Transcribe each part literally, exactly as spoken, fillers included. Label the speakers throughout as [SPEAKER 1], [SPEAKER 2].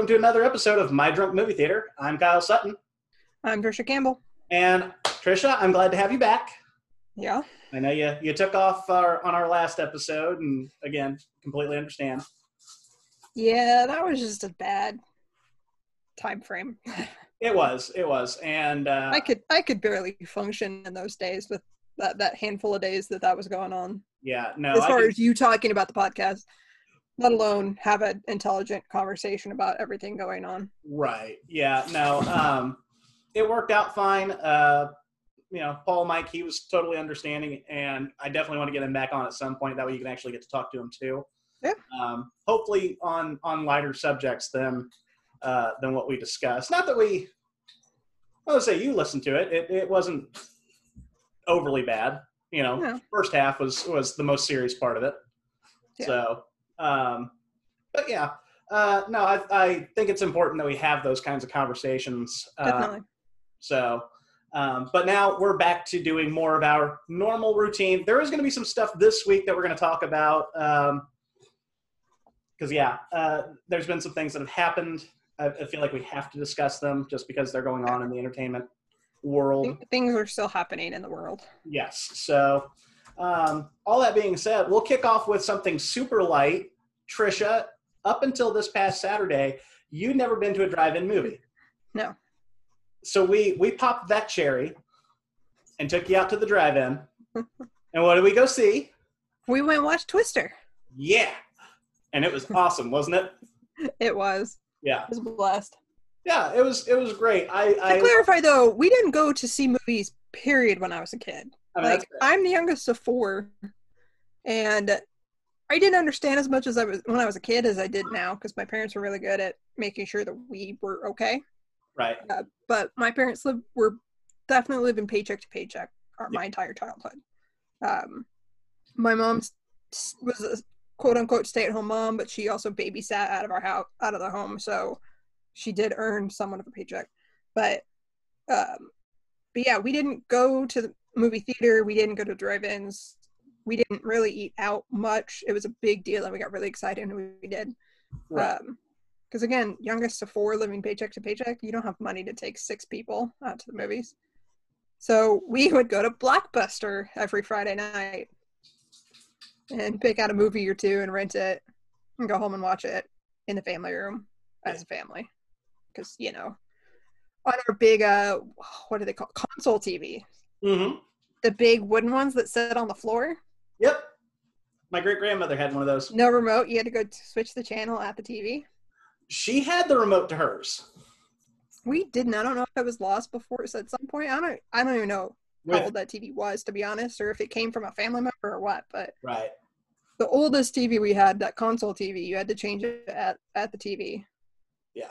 [SPEAKER 1] welcome to another episode of My Drunk Movie Theater. I'm Kyle Sutton.
[SPEAKER 2] I'm Trisha Campbell.
[SPEAKER 1] And Trisha, I'm glad to have you back.
[SPEAKER 2] Yeah.
[SPEAKER 1] I know you, you took off our, on our last episode, and again, completely understand.
[SPEAKER 2] Yeah, that was just a bad time frame.
[SPEAKER 1] It was, it was, and uh,
[SPEAKER 2] I could I could barely function in those days with that, that handful of days that that was going on.
[SPEAKER 1] Yeah, no.
[SPEAKER 2] As far
[SPEAKER 1] could,
[SPEAKER 2] as you talking about the podcast, let alone have an intelligent conversation about everything going on.
[SPEAKER 1] Right. Yeah. No. Um, it worked out fine. Uh, you know, Paul, Mike, he was totally understanding, and I definitely want to get him back on at some point. That way, you can actually get to talk to him too.
[SPEAKER 2] Yeah.
[SPEAKER 1] Um, hopefully, on on lighter subjects than uh, than what we discussed. Not that we. I would say you listened to it. It it wasn't overly bad. You know,
[SPEAKER 2] Yeah.
[SPEAKER 1] First half was was the most serious part of it.
[SPEAKER 2] Yeah.
[SPEAKER 1] So, um, but yeah. Uh, no, I, I think it's important that we have those kinds of conversations. Uh,
[SPEAKER 2] Definitely.
[SPEAKER 1] so, um, but now we're back to doing more of our normal routine. There is going to be some stuff this week that we're going to talk about. Um, cause yeah, uh, there's been some things that have happened. I, I feel like we have to discuss them just because they're going on in the entertainment world.
[SPEAKER 2] Th- Things are still happening in the world.
[SPEAKER 1] Yes. So, um, all that being said, we'll kick off with something super light. Trisha, up until this past Saturday, you'd never been to a drive-in movie.
[SPEAKER 2] No.
[SPEAKER 1] So we we popped that cherry and took you out to the drive-in. And what did we go see?
[SPEAKER 2] We went and watched Twister.
[SPEAKER 1] Yeah. And it was awesome, wasn't it?
[SPEAKER 2] It was.
[SPEAKER 1] Yeah.
[SPEAKER 2] It was a blast.
[SPEAKER 1] Yeah, it was it was great. I, I
[SPEAKER 2] To clarify, though, we didn't go to see movies, period, when I was a kid.
[SPEAKER 1] I mean,
[SPEAKER 2] Like,
[SPEAKER 1] that's fair.
[SPEAKER 2] I'm the youngest of four, and I didn't understand as much as I was when I was a kid as I did now, because my parents were really good at making sure that we were okay.
[SPEAKER 1] Right.
[SPEAKER 2] Uh, but my parents lived, were definitely living paycheck to paycheck our,
[SPEAKER 1] Yeah.
[SPEAKER 2] my entire childhood. Um, my mom s- was a quote unquote stay at home mom, but she also babysat out of our house, out of the home, so she did earn somewhat of a paycheck. But, um, but yeah, we didn't go to the movie theater. We didn't go to drive-ins. We didn't really eat out much. It was a big deal, and we got really excited when we did.
[SPEAKER 1] Right.
[SPEAKER 2] Um, because again, youngest of four, living paycheck to paycheck, you don't have money to take six people out to the movies. So we would go to Blockbuster every Friday night and pick out a movie or two and rent it and go home and watch it in the family room as a family. Because, you know, on our big, uh, what do they call console T V?
[SPEAKER 1] Mm-hmm.
[SPEAKER 2] The big wooden ones that sit on the floor.
[SPEAKER 1] Yep. My great-grandmother had one of those.
[SPEAKER 2] No remote. You had to go to switch the channel at the T V.
[SPEAKER 1] She had the remote to hers.
[SPEAKER 2] We didn't. I don't know if it was lost before. So at some point, I don't. I don't even know how
[SPEAKER 1] With,
[SPEAKER 2] old that T V was, to be honest, or if it came from a family member or what. But
[SPEAKER 1] right.
[SPEAKER 2] the oldest T V we had, that console T V, you had to change it at at the T V.
[SPEAKER 1] Yeah.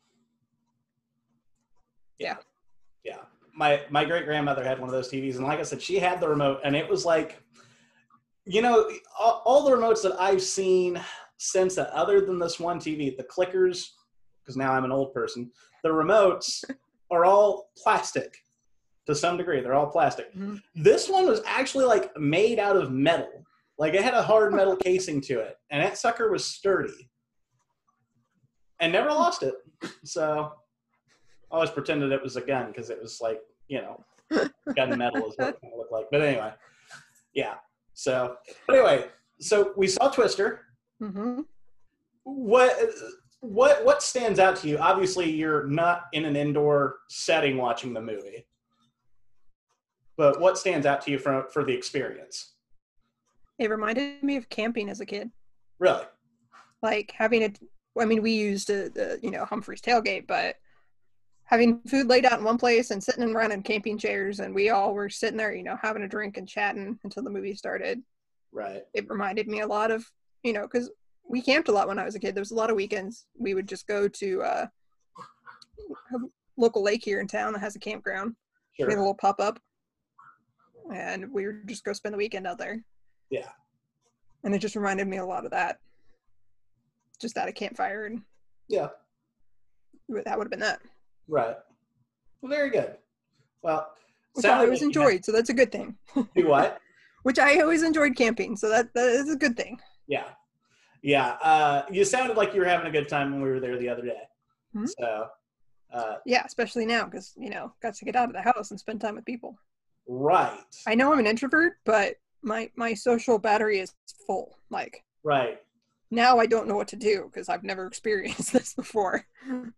[SPEAKER 2] Yeah.
[SPEAKER 1] Yeah. My my great grandmother had one of those T Vs, and like I said, she had the remote, and it was like, you know, all, all the remotes that I've seen since that, other than this one T V, the clickers, because now I'm an old person, the remotes are all plastic to some degree. They're all plastic.
[SPEAKER 2] Mm-hmm.
[SPEAKER 1] This one was actually like made out of metal. Like it had a hard metal casing to it, and that sucker was sturdy and never lost it. So I always pretended it was a gun because it was like, you know, gun metal is what it kind of looked like. But anyway, yeah. So but anyway, so we saw Twister.
[SPEAKER 2] Mm-hmm.
[SPEAKER 1] What what what stands out to you? Obviously, you're not in an indoor setting watching the movie, but what stands out to you for for the experience?
[SPEAKER 2] It reminded me of camping as a kid.
[SPEAKER 1] Really?
[SPEAKER 2] Like having a, I mean, we used a, the you know Humphrey's tailgate, but having food laid out in one place and sitting around in camping chairs, and we all were sitting there, you know, having a drink and chatting until the movie started.
[SPEAKER 1] Right.
[SPEAKER 2] It reminded me a lot of, you know, because we camped a lot when I was a kid. There was a lot of weekends we would just go to uh, a local lake here in town that has a campground.
[SPEAKER 1] Sure.
[SPEAKER 2] We had a little pop-up, and we would just go spend the weekend out there.
[SPEAKER 1] Yeah.
[SPEAKER 2] And it just reminded me a lot of that. Just at a campfire, and
[SPEAKER 1] Yeah.
[SPEAKER 2] that would have been that.
[SPEAKER 1] Right. Well, very good. Well,
[SPEAKER 2] Which I
[SPEAKER 1] sounded
[SPEAKER 2] always
[SPEAKER 1] like you
[SPEAKER 2] enjoyed, so that's a good thing.
[SPEAKER 1] had- Do what?
[SPEAKER 2] Which I always enjoyed camping, so that that is a good thing.
[SPEAKER 1] Yeah. Yeah. Uh, you sounded like you were having a good time when we were there the other day.
[SPEAKER 2] Hmm?
[SPEAKER 1] So, uh,
[SPEAKER 2] Yeah, especially now because, you know, got to get out of the house and spend time with people.
[SPEAKER 1] right.
[SPEAKER 2] I know I'm an introvert, but my my social battery is full. Like,
[SPEAKER 1] Right.
[SPEAKER 2] now I don't know what to do because I've never experienced this before.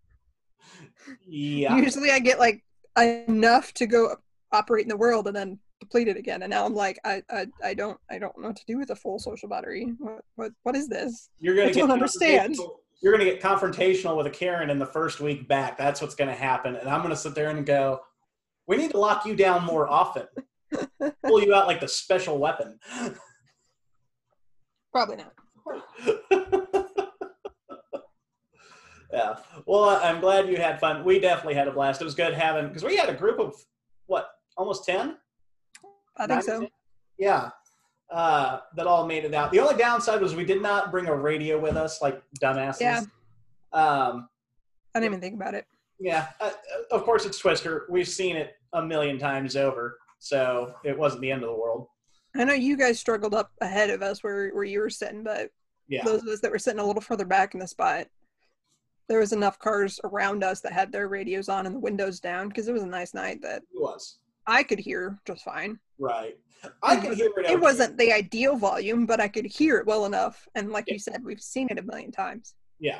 [SPEAKER 1] Yeah.
[SPEAKER 2] Usually I get like enough to go operate in the world and then deplete it again. And now I'm like, I I, I don't I don't know what to do with a full social battery. What what what is this?
[SPEAKER 1] You're gonna
[SPEAKER 2] I
[SPEAKER 1] get
[SPEAKER 2] don't understand.
[SPEAKER 1] confrontational- You're gonna get confrontational with a Karen in the first week back. That's what's gonna happen, and I'm gonna sit there and go, "We need to lock you down more often. Pull you out like the special weapon."
[SPEAKER 2] Probably not.
[SPEAKER 1] Yeah. Well, I'm glad you had fun. We definitely had a blast. It was good having because we had a group of what, almost ten?
[SPEAKER 2] I think so.
[SPEAKER 1] Yeah. Uh, that all made it out. The only downside was we did not bring a radio with us, like dumbasses.
[SPEAKER 2] Yeah.
[SPEAKER 1] Um,
[SPEAKER 2] I didn't even think about it.
[SPEAKER 1] yeah. Uh, of course, it's Twister. We've seen it a million times over, so it wasn't the end of the world.
[SPEAKER 2] I know you guys struggled up ahead of us where, where you were sitting, but
[SPEAKER 1] Yeah.
[SPEAKER 2] those of us that were sitting a little further back in the spot, there was enough cars around us that had their radios on and the windows down because it was a nice night that
[SPEAKER 1] It was.
[SPEAKER 2] I could hear just fine.
[SPEAKER 1] Right. I could hear it.
[SPEAKER 2] It
[SPEAKER 1] okay.
[SPEAKER 2] wasn't the ideal volume, but I could hear it well enough. And like
[SPEAKER 1] Yeah.
[SPEAKER 2] you said, we've seen it a million times.
[SPEAKER 1] Yeah.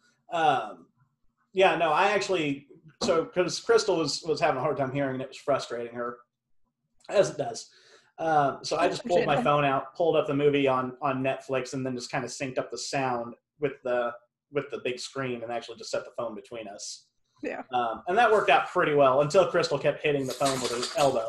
[SPEAKER 1] Um, yeah, no, I actually, so because Crystal was, was having a hard time hearing and it was frustrating her, as it does. Um, so I just pulled my phone out, pulled up the movie on, on Netflix, and then just kind of synced up the sound with the with the big screen and actually just set the phone between us.
[SPEAKER 2] Yeah.
[SPEAKER 1] Um, and that worked out pretty well until Crystal kept hitting the phone with her elbow.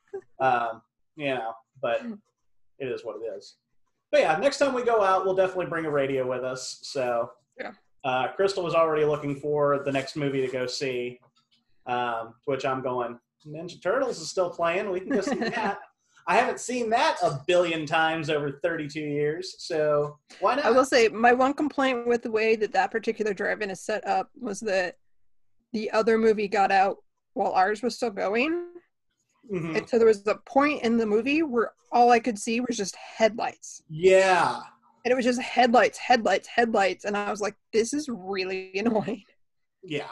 [SPEAKER 1] Um, you know, but it is what it is. But yeah, next time we go out, we'll definitely bring a radio with us. So
[SPEAKER 2] Yeah.
[SPEAKER 1] uh, Crystal was already looking for the next movie to go see, um, which I'm going, Ninja Turtles is still playing. We can go see that. I haven't seen that a billion times over thirty-two years, so why not?
[SPEAKER 2] I will say my one complaint with the way that that particular drive-in is set up was that the other movie got out while ours was still going.
[SPEAKER 1] Mhm.
[SPEAKER 2] And so there was a point in the movie where all I could see was just headlights.
[SPEAKER 1] Yeah.
[SPEAKER 2] And it was just headlights, headlights, headlights. And I was like, this is really annoying.
[SPEAKER 1] Yeah.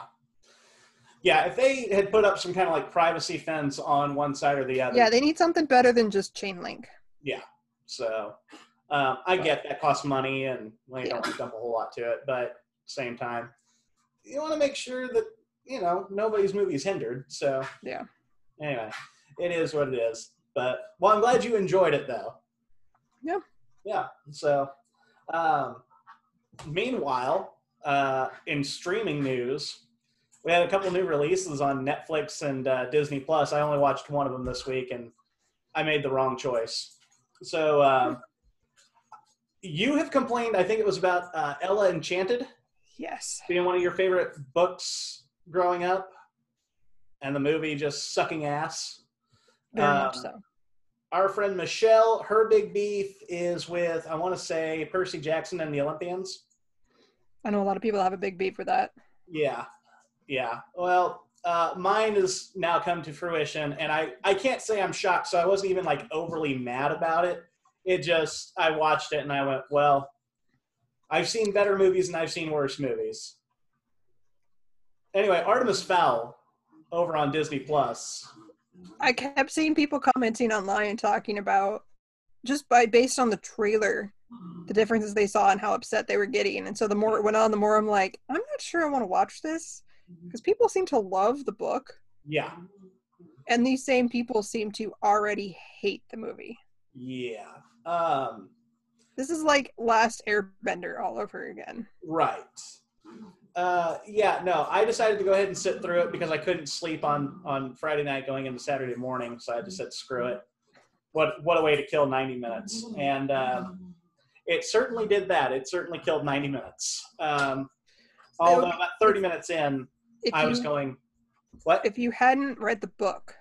[SPEAKER 1] Yeah, if they had put up some kind of like privacy fence on one side or the other.
[SPEAKER 2] Yeah, they need something better than just chain link.
[SPEAKER 1] Yeah. So um, I get that costs money and well, you
[SPEAKER 2] Yeah.
[SPEAKER 1] don't want to dump a whole lot to it, but at the same time, you want to make sure that, you know, nobody's movie is hindered. So
[SPEAKER 2] Yeah.
[SPEAKER 1] anyway, it is what it is. But well, I'm glad you enjoyed it though.
[SPEAKER 2] Yeah.
[SPEAKER 1] Yeah. So um, meanwhile, uh, in streaming news, we had a couple new releases on Netflix and uh, Disney Plus. I only watched one of them this week, and I made the wrong choice. So uh, you have complained, I think it was about uh, Ella Enchanted
[SPEAKER 2] Yes.
[SPEAKER 1] being one of your favorite books growing up, and the movie just sucking ass.
[SPEAKER 2] Very
[SPEAKER 1] Um,
[SPEAKER 2] much so.
[SPEAKER 1] Our friend Michelle, her big beef is with, I want to say, Percy Jackson and the Olympians.
[SPEAKER 2] I know a lot of people have a big beef for that.
[SPEAKER 1] Yeah. Yeah. Well, uh, mine has now come to fruition, and I, I can't say I'm shocked, so I wasn't even like overly mad about it. It just, I watched it and I went, well, I've seen better movies and I've seen worse movies. Anyway, Artemis Fowl over on Disney Plus.
[SPEAKER 2] I kept seeing people commenting online talking about just by based on the trailer, the differences they saw and how upset they were getting. And so the more it went on, the more I'm like, I'm not sure I want to watch this because people seem to love the book.
[SPEAKER 1] Yeah.
[SPEAKER 2] And these same people seem to already hate the movie.
[SPEAKER 1] Yeah. Um,
[SPEAKER 2] This is like Last Airbender all over again.
[SPEAKER 1] right. Uh, yeah, no, I decided to go ahead and sit through it because I couldn't sleep on, on Friday night going into Saturday morning. So I just said, screw it. What, what a way to kill ninety minutes. And, um, it certainly did that. It certainly killed ninety minutes. Um, although about thirty minutes in,
[SPEAKER 2] If
[SPEAKER 1] I was
[SPEAKER 2] you,
[SPEAKER 1] going, what?
[SPEAKER 2] if you hadn't read the book,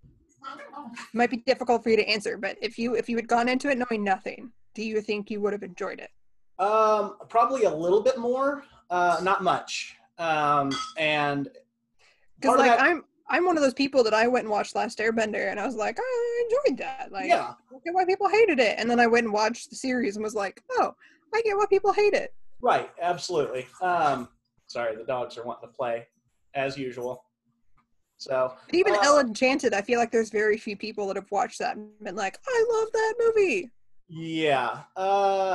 [SPEAKER 2] it might be difficult for you to answer, but if you if you had gone into it knowing nothing, do you think you would have enjoyed it?
[SPEAKER 1] Um, probably a little bit more, uh, not much. Um, and
[SPEAKER 2] Because
[SPEAKER 1] part of
[SPEAKER 2] like
[SPEAKER 1] that-
[SPEAKER 2] I'm I'm one of those people that I went and watched Last Airbender and I was like, oh, I enjoyed that. Like,
[SPEAKER 1] yeah,
[SPEAKER 2] I get why people hated it. And then I went and watched the series and was like, oh, I get why people hate it.
[SPEAKER 1] right, absolutely. Um, Sorry, the dogs are wanting to play as usual. So
[SPEAKER 2] Even
[SPEAKER 1] uh,
[SPEAKER 2] Ella Enchanted, I feel like there's very few people that have watched that and been like, I love that movie.
[SPEAKER 1] Yeah. Uh,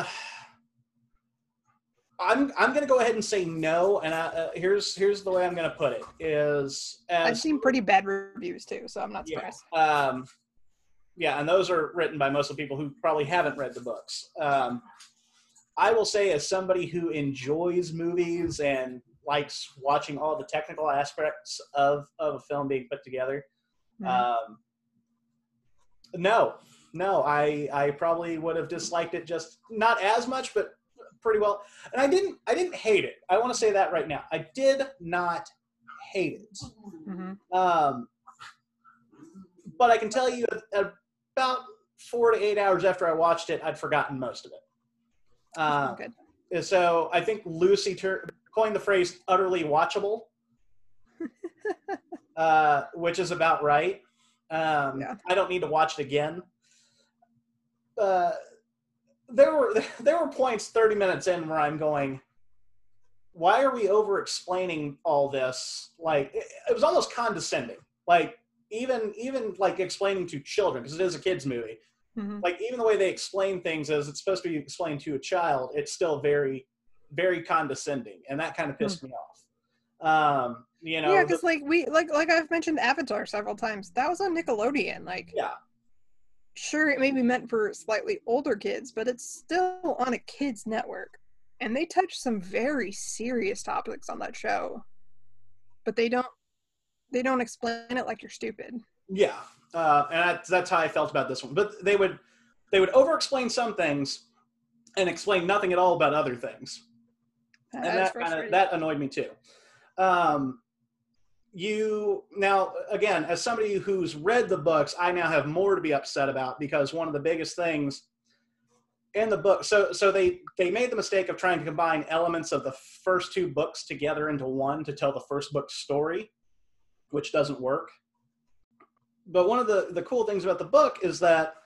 [SPEAKER 1] I'm I'm gonna go ahead and say no, and I, uh, here's here's the way I'm gonna put it is as
[SPEAKER 2] I've seen pretty bad reviews too, so I'm not
[SPEAKER 1] yeah
[SPEAKER 2] surprised.
[SPEAKER 1] um, yeah, and those are written by most of the people who probably haven't read the books. Um, I will say, as somebody who enjoys movies and likes watching all the technical aspects of of a film being put together,
[SPEAKER 2] Mhm.
[SPEAKER 1] um, no, no, I I probably would have disliked it just not as much, but pretty well. And I didn't I didn't hate it. I want to say that right now. I did not hate it.
[SPEAKER 2] Mhm.
[SPEAKER 1] Um, but I can tell you, about four to eight hours after I watched it, I'd forgotten most of it. Uh,
[SPEAKER 2] Good.
[SPEAKER 1] so I think Lucy ter- coined the phrase "utterly watchable," uh, which is about right. Um,
[SPEAKER 2] Yeah.
[SPEAKER 1] I don't need to watch it again. Uh, there were there were points thirty minutes in where I'm going, why are we over explaining all this? Like it, it was almost condescending. Like even even like explaining to children, because it is a kids movie.
[SPEAKER 2] Mhm.
[SPEAKER 1] Like even the way they explain things as it's supposed to be explained to a child, it's still very very condescending, and that kind of pissed
[SPEAKER 2] Hmm.
[SPEAKER 1] me off. Um, you know,
[SPEAKER 2] Yeah,
[SPEAKER 1] the,
[SPEAKER 2] because like we like like I've mentioned Avatar several times. That was on Nickelodeon. Like,
[SPEAKER 1] yeah,
[SPEAKER 2] sure, it may be meant for slightly older kids, but it's still on a kids network, and they touch some very serious topics on that show. But they don't they don't explain it like you're stupid.
[SPEAKER 1] yeah, uh, and that's, that's how I felt about this one. But they would they would over explain some things and explain nothing at all about other things,
[SPEAKER 2] That
[SPEAKER 1] and
[SPEAKER 2] is
[SPEAKER 1] that kind of
[SPEAKER 2] frustrating.
[SPEAKER 1] that annoyed me too. Um, you now again, as somebody who's read the books, I now have more to be upset about, because one of the biggest things in the book, so so they they made the mistake of trying to combine elements of the first two books together into one to tell the first book's story, which doesn't work. But one of the the cool things about the book is that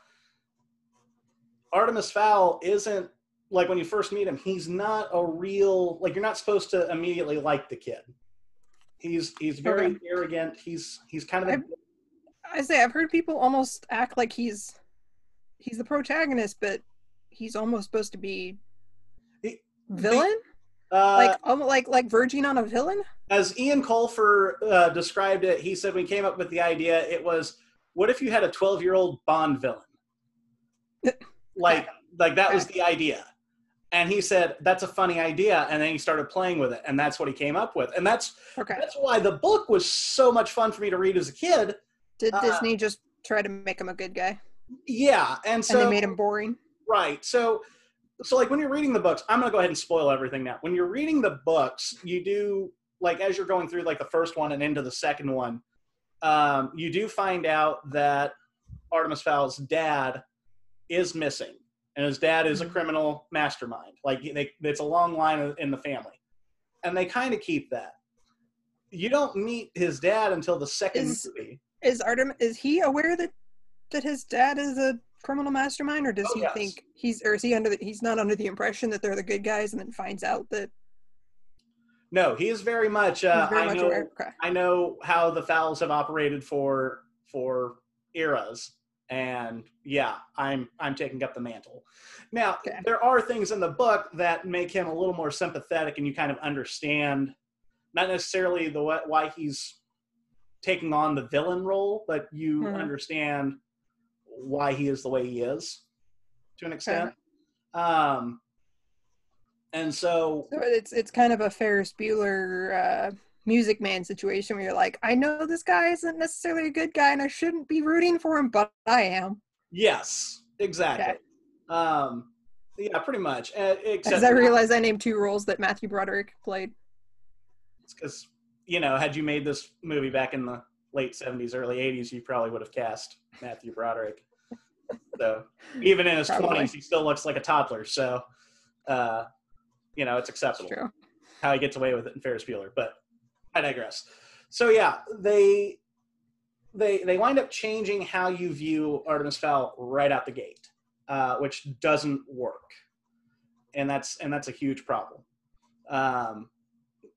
[SPEAKER 1] Artemis Fowl isn't, like, when you first meet him, he's not a real, like, you're not supposed to immediately like the kid. He's he's very
[SPEAKER 2] Okay.
[SPEAKER 1] arrogant. He's he's kind of a,
[SPEAKER 2] I've, I say I've heard people almost act like he's he's the protagonist, but he's almost supposed to be
[SPEAKER 1] he,
[SPEAKER 2] villain,
[SPEAKER 1] the, uh,
[SPEAKER 2] like almost like like verging on a villain.
[SPEAKER 1] as Ian Colfer uh, described it. He said when he came up with the idea, it was, what if you had a twelve-year-old Bond villain? Like, like that was the idea. And he said, that's a funny idea. And then he started playing with it. And that's what he came up with. And that's
[SPEAKER 2] Okay.
[SPEAKER 1] that's why the book was so much fun for me to read as a kid.
[SPEAKER 2] Did
[SPEAKER 1] Uh,
[SPEAKER 2] Disney just try to make him a good guy?
[SPEAKER 1] Yeah. And so
[SPEAKER 2] And they made him boring?
[SPEAKER 1] right. So so like when you're reading the books, I'm gonna go ahead and spoil everything now. When you're reading the books, you do, like, as you're going through like the first one and into the second one, um, you do find out that Artemis Fowl's dad is missing. And his dad is a criminal mastermind. Like, they, it's a long line in the family. And they kind of keep that. You don't meet his dad until the second
[SPEAKER 2] Is
[SPEAKER 1] movie.
[SPEAKER 2] is Artem is he aware that that his dad is a criminal mastermind, or does
[SPEAKER 1] Oh,
[SPEAKER 2] he
[SPEAKER 1] yes.
[SPEAKER 2] think he's or is he under the, he's not under the impression that they're the good guys, and then finds out that
[SPEAKER 1] No, he is very much. Uh,
[SPEAKER 2] he's very
[SPEAKER 1] I
[SPEAKER 2] much
[SPEAKER 1] know.
[SPEAKER 2] aware? Okay.
[SPEAKER 1] I know how the Fowls have operated for for eras, and yeah, I'm I'm taking up the mantle. Now,
[SPEAKER 2] Okay.
[SPEAKER 1] there are things in the book that make him a little more sympathetic, and you kind of understand, not necessarily the why he's taking on the villain role, but you
[SPEAKER 2] Mhm.
[SPEAKER 1] understand why he is the way he is, to an extent.
[SPEAKER 2] Okay.
[SPEAKER 1] Um, and so,
[SPEAKER 2] So it's it's kind of a Ferris Bueller uh, Music Man situation where you're like, I know this guy isn't necessarily a good guy, and I shouldn't be rooting for him, but I am.
[SPEAKER 1] yes, exactly.
[SPEAKER 2] Okay.
[SPEAKER 1] Um, yeah, pretty much. Uh, except
[SPEAKER 2] As I realized, I named two roles that Matthew Broderick played.
[SPEAKER 1] because, you know, had you made this movie back in the late seventies, early eighties, you probably would have cast Matthew Broderick. So even in his
[SPEAKER 2] Probably.
[SPEAKER 1] twenties, he still looks like a toddler. So, uh, you know, it's acceptable.
[SPEAKER 2] True.
[SPEAKER 1] How he gets away with it in Ferris Bueller, but I digress. So yeah, they they they wind up changing how you view Artemis Fowl right out the gate, uh, which doesn't work, and that's and that's a huge problem. Um,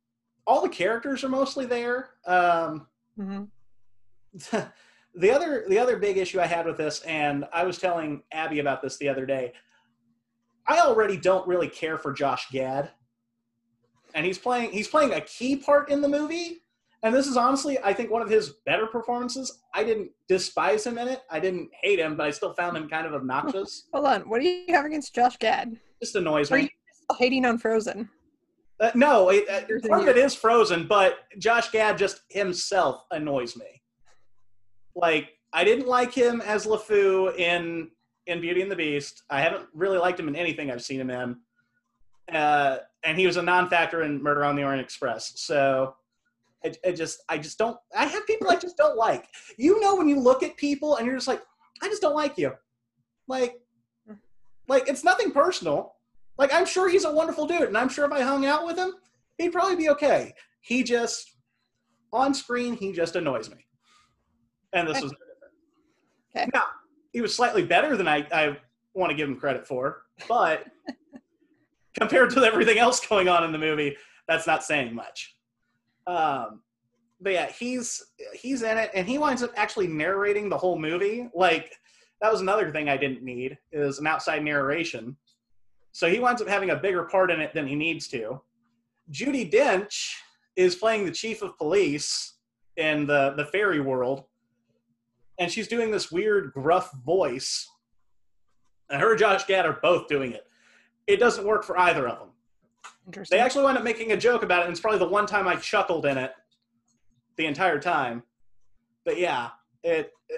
[SPEAKER 1] all the characters are mostly there. Um,
[SPEAKER 2] Mm-hmm.
[SPEAKER 1] the other the other big issue I had with this, and I was telling Abby about this the other day, I already don't really care for Josh Gad, and he's playing he's playing a key part in the movie. And this is honestly, I think, one of his better performances. I didn't despise him in it. I didn't hate him, but I still found him kind of obnoxious.
[SPEAKER 2] Hold on, what do you have against Josh Gad?
[SPEAKER 1] Just annoys
[SPEAKER 2] Are
[SPEAKER 1] me.
[SPEAKER 2] you still hating on Frozen?
[SPEAKER 1] Uh, no, it, uh,
[SPEAKER 2] Frozen
[SPEAKER 1] part of it
[SPEAKER 2] you.
[SPEAKER 1] is Frozen, but Josh Gad just himself annoys me. Like, I didn't like him as LeFou in in Beauty and the Beast. I haven't really liked him in anything I've seen him in. Uh, and he was a non-factor in Murder on the Orient Express. So it, it just, I just don't, I have people I just don't like. You know, when you look at people and you're just like, I just don't like you. Like, like it's nothing personal. Like, I'm sure he's a wonderful dude, and I'm sure if I hung out with him, he'd probably be okay. He just, on screen, he just annoys me. And this
[SPEAKER 2] Okay.
[SPEAKER 1] was no different.
[SPEAKER 2] Okay.
[SPEAKER 1] Now, he was slightly better than I, I want to give him credit for, but compared to everything else going on in the movie, that's not saying much. Um, but yeah, he's he's in it, and he winds up actually narrating the whole movie. Like, that was another thing I didn't need, is an outside narration. So he winds up having a bigger part in it than he needs to. Judi Dench is playing the chief of police in the, the fairy world, and she's doing this weird gruff voice. And her and Josh Gad are both doing it. It doesn't work for either of them.
[SPEAKER 2] Interesting.
[SPEAKER 1] They actually wind up making a joke about it, and it's probably the one time I chuckled in it the entire time. But yeah, it, it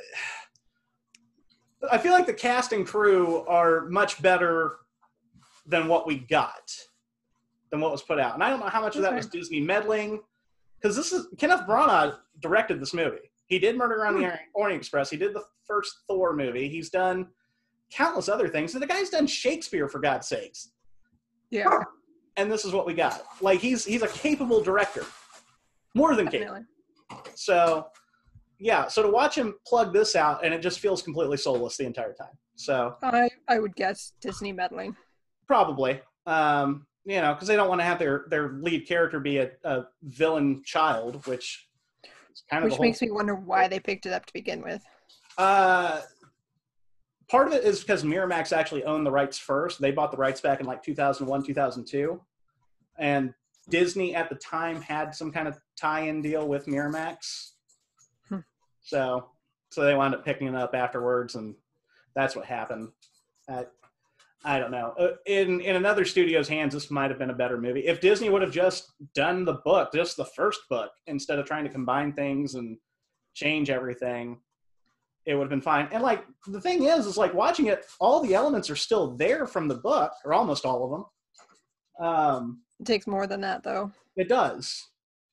[SPEAKER 1] I feel like the cast and crew are much better than what we got, than what was put out. And I don't know how much of that was Disney meddling, because this is Kenneth Branagh directed this movie. He did Murder on the Orient Express. He did the first Thor movie. He's done countless other things. And the guy's done Shakespeare, for God's sakes.
[SPEAKER 2] Yeah.
[SPEAKER 1] And this is what we got. Like, he's he's a capable director. More than capable.
[SPEAKER 2] Definitely.
[SPEAKER 1] So, yeah. So to watch him plug this out, and it just feels completely soulless the entire time. So
[SPEAKER 2] I, I would guess Disney meddling.
[SPEAKER 1] probably. Um, you know, because they don't want to have their, their lead character be a, a villain child, which is kind of
[SPEAKER 2] Which
[SPEAKER 1] the whole
[SPEAKER 2] makes me wonder why they picked it up to begin with.
[SPEAKER 1] Uh, part of it is because Miramax actually owned the rights first. They bought the rights back in like two thousand one, two thousand two. And Disney at the time had some kind of tie-in deal with Miramax.
[SPEAKER 2] Hmm.
[SPEAKER 1] So so they wound up picking it up afterwards, and that's what happened. Uh, I don't know. Uh, in, in another studio's hands, this might have been a better movie. If Disney would have just done the book, just the first book, instead of trying to combine things and change everything, it would have been fine. And like, the thing is, is like watching it, all the elements are still there from the book, or almost all of them. Um,
[SPEAKER 2] It takes more than that, though.
[SPEAKER 1] it does.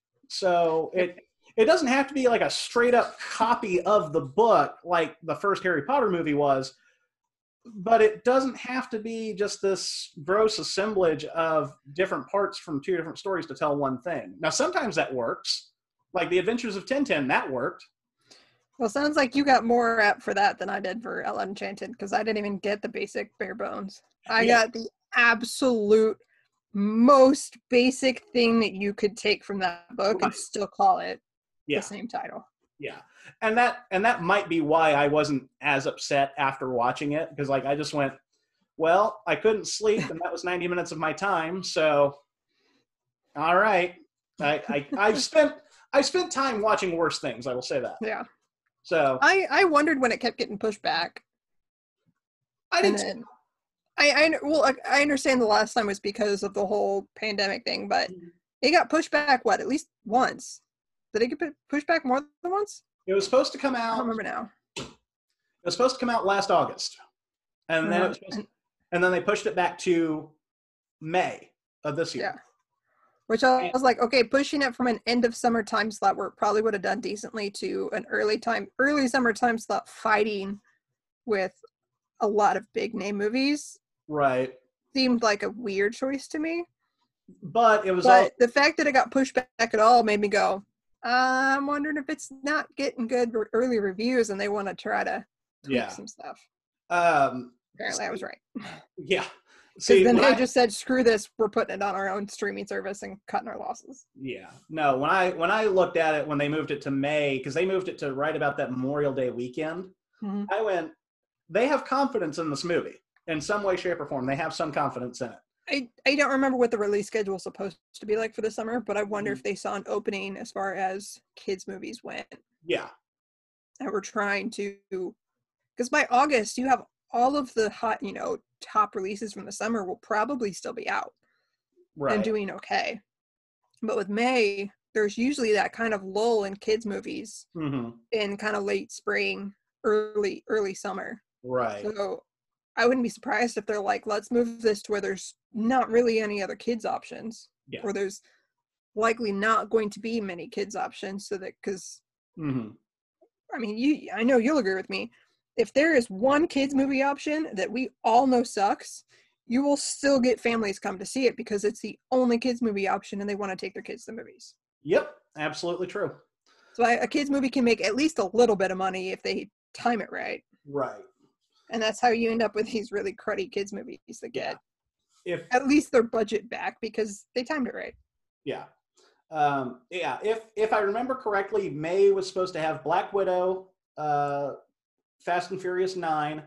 [SPEAKER 1] So it it doesn't have to be like a straight up copy of the book like the first Harry Potter movie was, but it doesn't have to be just this gross assemblage of different parts from two different stories to tell one thing. Now, sometimes that works. Like The Adventures of Tintin, that worked.
[SPEAKER 2] Well, sounds like you got more apt for that than I did for Ella Enchanted, because I didn't even get the basic bare bones. I
[SPEAKER 1] Yeah.
[SPEAKER 2] got the absolute most basic thing that you could take from that book and still call it
[SPEAKER 1] Yeah.
[SPEAKER 2] the same title.
[SPEAKER 1] Yeah. And that and that might be why I wasn't as upset after watching it, because like I just went, well, I couldn't sleep and that was ninety minutes of my time, so all right. I, I I've spent I spent time watching worse things, I will say that.
[SPEAKER 2] Yeah.
[SPEAKER 1] So
[SPEAKER 2] I, I wondered when it kept getting pushed back.
[SPEAKER 1] I
[SPEAKER 2] And
[SPEAKER 1] didn't
[SPEAKER 2] then, I, I well I, I understand the last time was because of the whole pandemic thing, but it got pushed back what, at least once. Did it get pu- pushed back more than once?
[SPEAKER 1] it was supposed to come
[SPEAKER 2] I
[SPEAKER 1] out
[SPEAKER 2] don't remember now.
[SPEAKER 1] it was supposed to come out last August. And then it was supposed to, and then they pushed it back to May of this year.
[SPEAKER 2] Yeah. Which I was like, okay, pushing it from an end of summer time slot where it probably would have done decently to an early time, early summer time slot fighting with a lot of big name movies
[SPEAKER 1] Right.
[SPEAKER 2] seemed like a weird choice to me.
[SPEAKER 1] But it was all,
[SPEAKER 2] But the fact that it got pushed back at all made me go, I'm wondering if it's not getting good re- early reviews and they want to try to tweak
[SPEAKER 1] yeah.
[SPEAKER 2] some stuff.
[SPEAKER 1] Um
[SPEAKER 2] Apparently I was right.
[SPEAKER 1] yeah. See,
[SPEAKER 2] then
[SPEAKER 1] when
[SPEAKER 2] they
[SPEAKER 1] I-
[SPEAKER 2] just said, "Screw this, we're putting it on our own streaming service and cutting our losses."
[SPEAKER 1] Yeah, no. When I when I looked at it when they moved it to May, because they moved it to right about that Memorial Day weekend,
[SPEAKER 2] Mhm.
[SPEAKER 1] I went, they have confidence in this movie in some way, shape, or form. They have some confidence in it.
[SPEAKER 2] I, I don't remember what the release schedule was supposed to be like for the summer, but I wonder
[SPEAKER 1] Mhm.
[SPEAKER 2] if they saw an opening as far as kids' movies went.
[SPEAKER 1] Yeah,
[SPEAKER 2] And we're trying to, because by August, you have all of the hot, you know, top releases from the summer will probably still be out
[SPEAKER 1] right.
[SPEAKER 2] and doing okay. But with May, there's usually that kind of lull in kids' movies
[SPEAKER 1] hmm
[SPEAKER 2] in kind of late spring, early, early summer.
[SPEAKER 1] Right.
[SPEAKER 2] So I wouldn't be surprised if they're like, let's move this to where there's not really any other kids options,
[SPEAKER 1] Yeah.
[SPEAKER 2] or there's likely not going to be many kids options. So that, because
[SPEAKER 1] hmm
[SPEAKER 2] I mean, you, I know you'll agree with me. If there is one kids movie option that we all know sucks, you will still get families come to see it because it's the only kids movie option, and they want to take their kids to movies.
[SPEAKER 1] Yep, absolutely true.
[SPEAKER 2] So I, a kids movie can make at least a little bit of money if they time it right.
[SPEAKER 1] Right.
[SPEAKER 2] And that's how you end up with these really cruddy kids movies that get
[SPEAKER 1] If
[SPEAKER 2] at least their budget back because they timed it right.
[SPEAKER 1] yeah, um, yeah. If if I remember correctly, May was supposed to have Black Widow, uh, Fast and Furious Nine.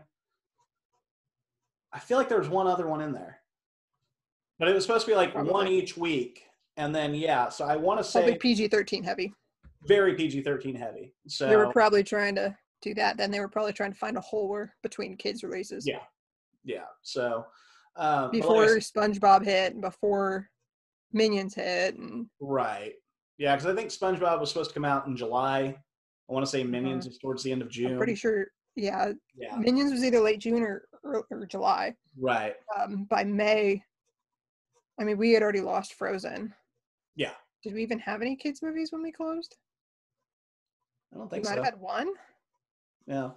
[SPEAKER 1] I feel like there was one other one in there, but it was supposed to be like
[SPEAKER 2] Probably.
[SPEAKER 1] one each week, and then yeah. So I want to
[SPEAKER 2] Probably
[SPEAKER 1] say
[SPEAKER 2] P G thirteen heavy.
[SPEAKER 1] very P G thirteen heavy. So
[SPEAKER 2] They were probably trying to do that. Then they were probably trying to find a hole where between kids releases.
[SPEAKER 1] yeah, yeah. So um, but
[SPEAKER 2] Before
[SPEAKER 1] like I said-
[SPEAKER 2] SpongeBob hit and before Minions hit. And
[SPEAKER 1] right, yeah, because I think SpongeBob was supposed to come out in July. I want to say Minions is towards the end of June.
[SPEAKER 2] I'm pretty sure, yeah,
[SPEAKER 1] Yeah,
[SPEAKER 2] Minions was either late June or, or, or July.
[SPEAKER 1] right.
[SPEAKER 2] Um, by May, I mean, we had already lost Frozen.
[SPEAKER 1] Yeah,
[SPEAKER 2] Did we even have any kids movies when we closed?
[SPEAKER 1] I don't
[SPEAKER 2] We
[SPEAKER 1] think
[SPEAKER 2] might
[SPEAKER 1] so.
[SPEAKER 2] have had one.
[SPEAKER 1] Yeah,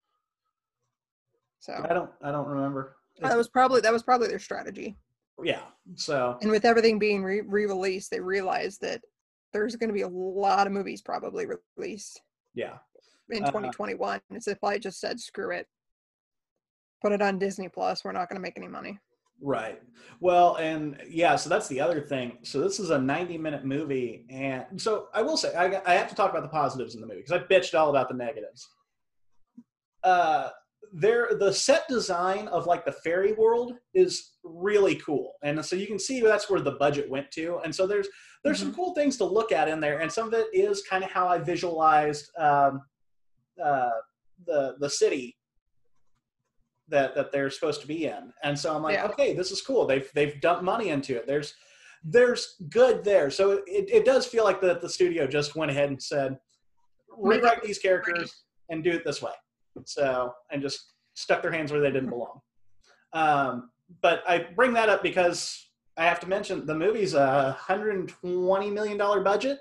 [SPEAKER 2] So
[SPEAKER 1] I don't. I don't remember.
[SPEAKER 2] that was probably that was probably their strategy.
[SPEAKER 1] Yeah. So
[SPEAKER 2] And with everything being re- re-released, they realized that there's going to be a lot of movies probably released
[SPEAKER 1] yeah.
[SPEAKER 2] in
[SPEAKER 1] Uh,
[SPEAKER 2] twenty twenty-one. And so if I just said, screw it, put it on Disney Plus, we're not going to make any money.
[SPEAKER 1] Right. Well, and yeah, so that's the other thing. So this is a ninety minute movie. And so I will say, I, I have to talk about the positives in the movie because I bitched all about the negatives. Uh, there, the set design of like the fairy world is really cool. And so you can see that's where the budget went to. And so there's, there's some cool things to look at in there. And some of it is kind of how I visualized um, uh, the, the city that that they're supposed to be in. And so I'm like,
[SPEAKER 2] Yeah.
[SPEAKER 1] okay, this is cool. They've they've dumped money into it. There's there's good there. So it, it does feel like the, the studio just went ahead and said, rewrite these characters and do it this way. So, and just stuck their hands where they didn't belong. Um, but I bring that up because I have to mention the movie's a one hundred twenty million dollars budget.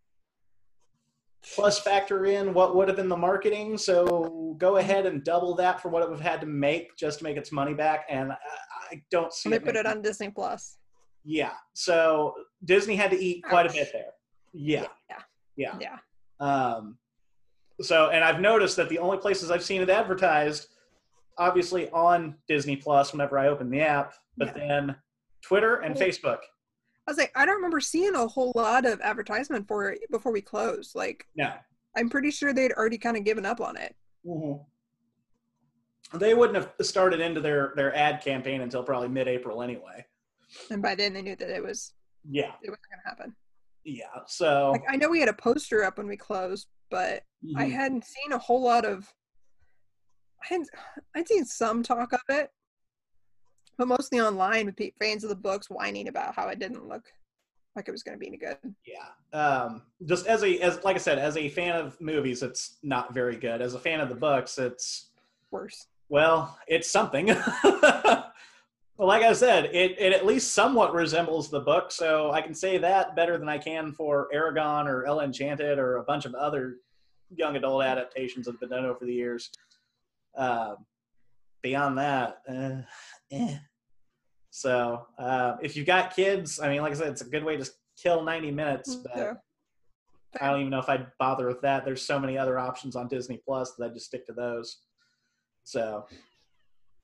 [SPEAKER 1] Plus factor in what would have been the marketing. So go ahead and double that for what it would have had to make just to make its money back. And I, I don't see
[SPEAKER 2] And they
[SPEAKER 1] it
[SPEAKER 2] put it
[SPEAKER 1] making-
[SPEAKER 2] on Disney Plus.
[SPEAKER 1] Yeah. So Disney had to eat quite a
[SPEAKER 2] Ouch.
[SPEAKER 1] bit there. Yeah.
[SPEAKER 2] Yeah.
[SPEAKER 1] Yeah.
[SPEAKER 2] Yeah.
[SPEAKER 1] Um, so, and I've noticed that the only places I've seen it advertised, obviously on Disney Plus whenever I open the app, but
[SPEAKER 2] Yeah.
[SPEAKER 1] then Twitter and
[SPEAKER 2] Cool.
[SPEAKER 1] Facebook.
[SPEAKER 2] I was like, I don't remember seeing a whole lot of advertisement for it before we closed. Like,
[SPEAKER 1] No.
[SPEAKER 2] I'm pretty sure they'd already kind of given up on it.
[SPEAKER 1] Mm-hmm. They wouldn't have started into their, their ad campaign until probably mid-April anyway.
[SPEAKER 2] And by then they knew that it was
[SPEAKER 1] Yeah.
[SPEAKER 2] it wasn't gonna happen.
[SPEAKER 1] Yeah. So
[SPEAKER 2] Like, I know we had a poster up when we closed, but I
[SPEAKER 1] Mhm.
[SPEAKER 2] hadn't seen a whole lot of I hadn't I'd seen some talk of it, but mostly online with pe- fans of the books whining about how it didn't look like it was going to be any good.
[SPEAKER 1] yeah. Um, just as a as like I said, as a fan of movies, it's not very good. As a fan of the books, it's
[SPEAKER 2] Worse.
[SPEAKER 1] well, it's something. Well, like I said, it, it at least somewhat resembles the book, so I can say that better than I can for Aragon or Ella Enchanted or a bunch of other young adult adaptations that have been done over the years. Um, beyond that, uh, eh. So uh, if you've got kids, I mean, like I said, it's a good way to kill ninety minutes, but
[SPEAKER 2] Yeah.
[SPEAKER 1] I don't even know if I'd bother with that. There's so many other options on Disney Plus that I just stick to those. So,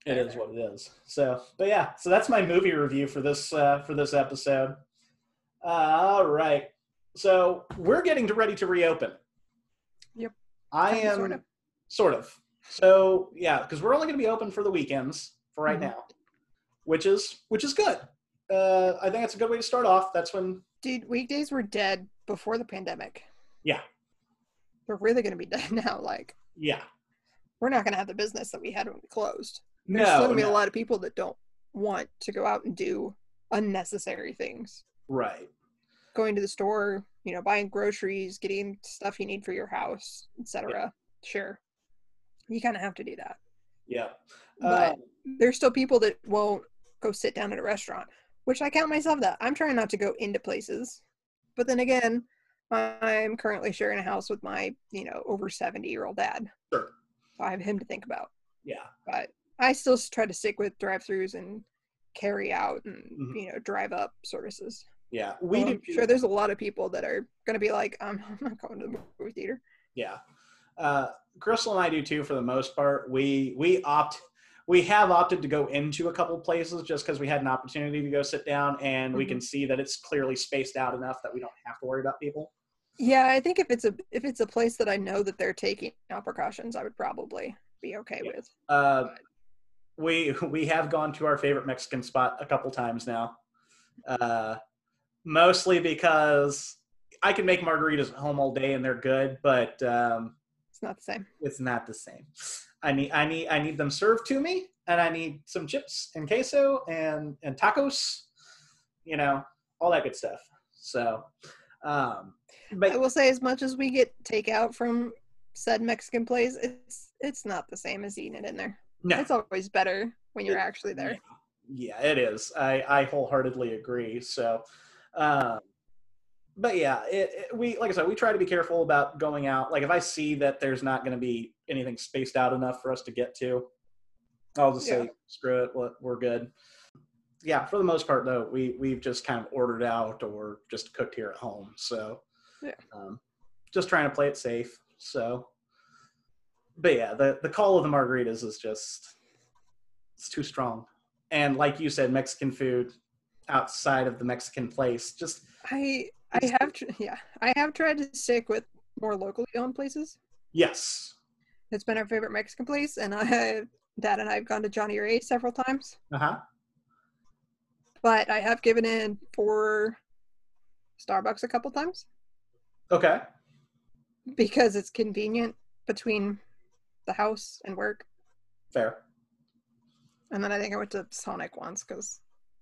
[SPEAKER 1] It is what it is. So, but yeah, so that's my movie review for this uh, for this episode. Uh, all right, so we're getting to ready to reopen.
[SPEAKER 2] Yep.
[SPEAKER 1] I am
[SPEAKER 2] sort of.
[SPEAKER 1] sort of. So yeah, because we're only going to be open for the weekends for right
[SPEAKER 2] Mhm.
[SPEAKER 1] now, which is which is good. Uh, I think that's a good way to start off. That's when,
[SPEAKER 2] Dude, weekdays were dead before the pandemic.
[SPEAKER 1] yeah,
[SPEAKER 2] They're really going to be dead now. Like,
[SPEAKER 1] yeah,
[SPEAKER 2] we're not going to have the business that we had when we closed. There's
[SPEAKER 1] no,
[SPEAKER 2] still going to be
[SPEAKER 1] no.
[SPEAKER 2] a lot of people that don't want to go out and do unnecessary things.
[SPEAKER 1] Right.
[SPEAKER 2] Going to the store, you know, buying groceries, getting stuff you need for your house, et cetera. Sure. You kind of have to do that.
[SPEAKER 1] Yeah.
[SPEAKER 2] But
[SPEAKER 1] Uh,
[SPEAKER 2] there's still people that won't go sit down at a restaurant, which I count myself that. I'm trying not to go into places. But then again, I'm currently sharing a house with my, you know, over seventy-year-old dad.
[SPEAKER 1] sure.
[SPEAKER 2] So I have him to think about.
[SPEAKER 1] Yeah.
[SPEAKER 2] But I still try to stick with drive-thrus and carry out and,
[SPEAKER 1] Mhm.
[SPEAKER 2] you know, drive up services.
[SPEAKER 1] Yeah. We
[SPEAKER 2] Well,
[SPEAKER 1] do.
[SPEAKER 2] I'm sure there's a lot of people that are going to be like, I'm, I'm not going to the movie theater.
[SPEAKER 1] Yeah. Uh, Crystal and I do too, for the most part. We we opt we have opted to go into a couple places just because we had an opportunity to go sit down, and we
[SPEAKER 2] Mhm.
[SPEAKER 1] can see that it's clearly spaced out enough that we don't have to worry about people.
[SPEAKER 2] Yeah, I think if it's a if it's a place that I know that they're taking all precautions, I would probably be okay
[SPEAKER 1] Yeah.
[SPEAKER 2] with.
[SPEAKER 1] Uh, we we have gone to our favorite Mexican spot a couple times now, uh, mostly because I can make margaritas at home all day and they're good, but um,
[SPEAKER 2] It's not the same.
[SPEAKER 1] it's not the same. I need I need I need them served to me, and I need some chips and queso and and tacos, you know, all that good stuff. So, um, but
[SPEAKER 2] I will say, as much as we get takeout from said Mexican place, it's it's not the same as eating it in there.
[SPEAKER 1] no,
[SPEAKER 2] It's always better when you're
[SPEAKER 1] It-
[SPEAKER 2] actually there.
[SPEAKER 1] yeah, it is. I I wholeheartedly agree. So, um, but yeah, it, it, we like I said, we try to be careful about going out. Like if I see that there's not going to be anything spaced out enough for us to get to, I'll just
[SPEAKER 2] Yeah.
[SPEAKER 1] say screw it, we're- we're good. Yeah, for the most part though, we we've just kind of ordered out or just cooked here at home. So,
[SPEAKER 2] Yeah.
[SPEAKER 1] um, just trying to play it safe. So, but yeah, the the call of the margaritas is just it's too strong. And like you said, Mexican food outside of the Mexican place, just
[SPEAKER 2] I I have tr- yeah I have tried to stick with more locally owned places.
[SPEAKER 1] yes,
[SPEAKER 2] It's been our favorite Mexican place, and I Dad and I have gone to Johnny Ray several times.
[SPEAKER 1] uh huh,
[SPEAKER 2] But I have given in for Starbucks a couple times
[SPEAKER 1] okay,
[SPEAKER 2] because it's convenient between the house and work.
[SPEAKER 1] fair.
[SPEAKER 2] And then I think I went to Sonic once because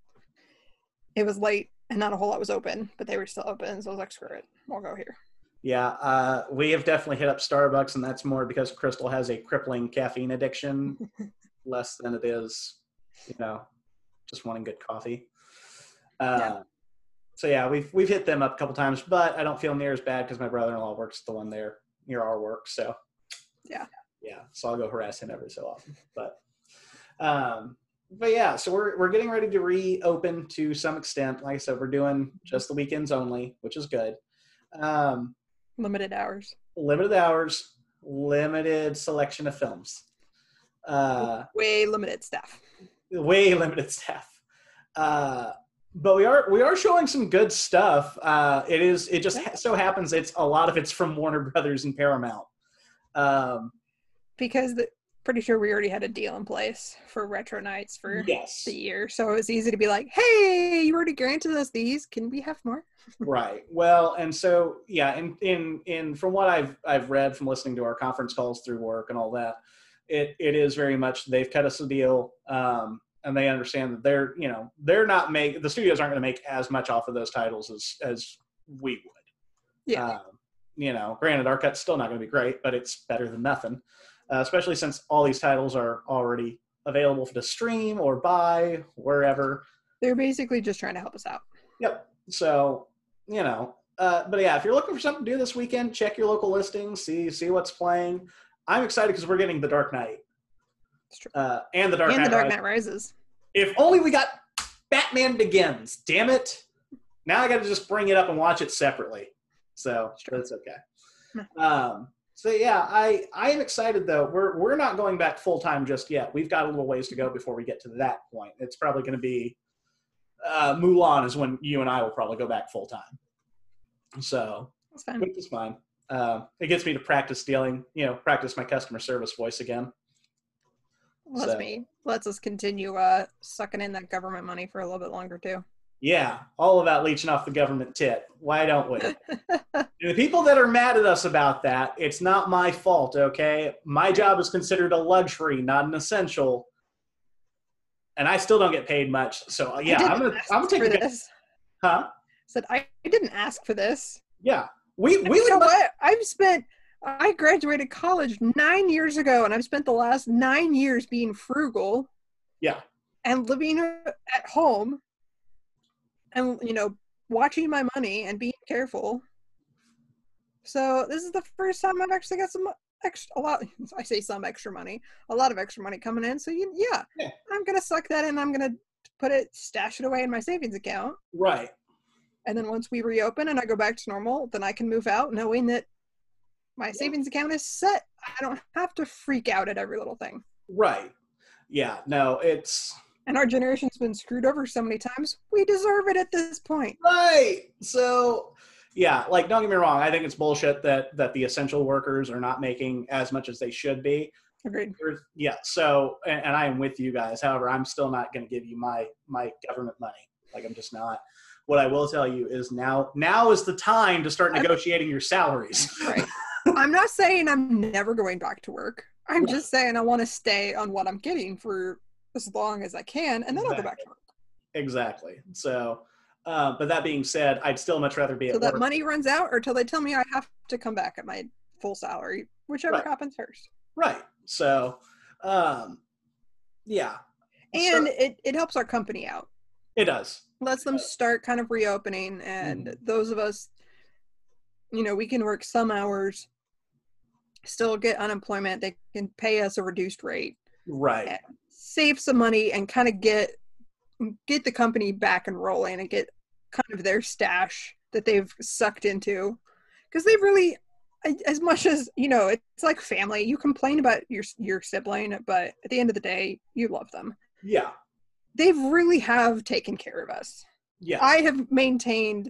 [SPEAKER 2] it was late and not a whole lot was open, but they were still open. So I was like, screw it, we'll go here.
[SPEAKER 1] Yeah, uh, we have definitely hit up Starbucks, and that's more because Crystal has a crippling caffeine addiction, less than it is, you know, just wanting good coffee. Uh,
[SPEAKER 2] Yeah.
[SPEAKER 1] So yeah, we've we've hit them up a couple times, but I don't feel near as bad because my brother-in-law works the one there near our work. So
[SPEAKER 2] Yeah.
[SPEAKER 1] yeah, so I'll go harass him every so often. But um, but yeah, so we're we're getting ready to reopen to some extent. Like I said, we're doing just the weekends only, which is good. Um,
[SPEAKER 2] Limited hours.
[SPEAKER 1] limited hours, limited selection of films. Uh,
[SPEAKER 2] Way limited staff.
[SPEAKER 1] way limited staff. Uh, but we are we are showing some good stuff. Uh, it is it just ha- so happens it's a lot of it's from Warner Brothers and Paramount. Um,
[SPEAKER 2] Because the, pretty sure we already had a deal in place for retro nights for
[SPEAKER 1] yes,
[SPEAKER 2] the year. So it was easy to be like, hey, you already granted us these. Can we have more?
[SPEAKER 1] right. Well, and so yeah, in in in from what I've I've read from listening to our conference calls through work and all that, it it is very much they've cut us a deal. Um, and they understand that they're, you know, they're not make the studios aren't going to make as much off of those titles as as we would.
[SPEAKER 2] Yeah.
[SPEAKER 1] Um, you know, granted, our cut's still not going to be great, but it's better than nothing. Uh, especially since all these titles are already available for to stream or buy wherever.
[SPEAKER 2] They're basically just trying to help us out.
[SPEAKER 1] Yep. So, you know, uh, but yeah, if you're looking for something to do this weekend, check your local listings, see see what's playing. I'm excited because we're getting The Dark Knight.
[SPEAKER 2] It's true.
[SPEAKER 1] Uh, and The Dark
[SPEAKER 2] and
[SPEAKER 1] Knight
[SPEAKER 2] The Dark
[SPEAKER 1] Rises.
[SPEAKER 2] Knight Rises.
[SPEAKER 1] If only we got Batman Begins. Damn it. Now I got to just bring it up and watch it separately. So
[SPEAKER 2] It's true.
[SPEAKER 1] that's okay. Um, So yeah, I I am excited though. We're we're not going back full time just yet. We've got a little ways to go before we get to that point. It's probably going to be uh, Mulan is when you and I will probably go back full time. So
[SPEAKER 2] That's fine.
[SPEAKER 1] which is fine. Uh, it gets me to practice dealing, you know, practice my customer service voice again.
[SPEAKER 2] Let's
[SPEAKER 1] So-
[SPEAKER 2] me. Let's us continue uh, sucking in that government money for a little bit longer too.
[SPEAKER 1] Yeah, all about leeching off the government tit. Why don't we? And the people that are mad at us about that, it's not my fault, okay? My job is considered a luxury, not an essential. And I still don't get paid much. So uh, yeah,
[SPEAKER 2] I
[SPEAKER 1] I'm
[SPEAKER 2] didn't
[SPEAKER 1] gonna
[SPEAKER 2] ask
[SPEAKER 1] I'm gonna
[SPEAKER 2] for
[SPEAKER 1] take the
[SPEAKER 2] this.
[SPEAKER 1] huh?
[SPEAKER 2] Said I didn't ask for this.
[SPEAKER 1] Yeah. We we
[SPEAKER 2] You know
[SPEAKER 1] would
[SPEAKER 2] what? I've spent. I graduated college nine years ago, and I've spent the last nine years being frugal
[SPEAKER 1] yeah.
[SPEAKER 2] and living at home, and you know, watching my money and being careful. So this is the first time I've actually got some extra. A lot. I say some extra money. A lot of extra money coming in. So you, yeah,
[SPEAKER 1] Yeah.
[SPEAKER 2] I'm gonna suck that in. I'm gonna put it, stash it away in my savings account.
[SPEAKER 1] Right.
[SPEAKER 2] And then once we reopen and I go back to normal, then I can move out knowing that my savings account is set. I don't have to freak out at every little thing.
[SPEAKER 1] Right. Yeah. No, it's
[SPEAKER 2] And our generation's been screwed over so many times. We deserve it at this point.
[SPEAKER 1] right. So yeah, like don't get me wrong, I think it's bullshit that that the essential workers are not making as much as they should be.
[SPEAKER 2] Agreed.
[SPEAKER 1] There's- Yeah. So and, and I am with you guys. However, I'm still not going to give you my my government money. Like I'm just not. What I will tell you is now now is the time to start negotiating your salaries.
[SPEAKER 2] Right. I'm not saying I'm never going back to work. I'm
[SPEAKER 1] Right.
[SPEAKER 2] just saying I want to stay on what I'm getting for as long as I can, and then I'll go back to work.
[SPEAKER 1] Exactly. So, uh, but that being said, I'd still much rather be
[SPEAKER 2] So
[SPEAKER 1] at
[SPEAKER 2] that
[SPEAKER 1] work.
[SPEAKER 2] money runs out, or till they tell me I have to come back at my full salary, whichever
[SPEAKER 1] Right.
[SPEAKER 2] happens first.
[SPEAKER 1] Right. So, um, yeah,
[SPEAKER 2] And
[SPEAKER 1] So-
[SPEAKER 2] it, it helps our company out.
[SPEAKER 1] it does.
[SPEAKER 2] Lets them start kind of reopening, and
[SPEAKER 1] Mm-hmm.
[SPEAKER 2] those of us, you know, we can work some hours, still get unemployment. They can pay us a reduced rate,
[SPEAKER 1] Right.
[SPEAKER 2] save some money, and kind of get get the company back and rolling, and get kind of their stash that they've sucked into, because they've really, as much as, you know, it's like family. You complain about your your sibling, but at the end of the day, you love them.
[SPEAKER 1] Yeah.
[SPEAKER 2] They really have taken care of us.
[SPEAKER 1] Yeah.
[SPEAKER 2] I have maintained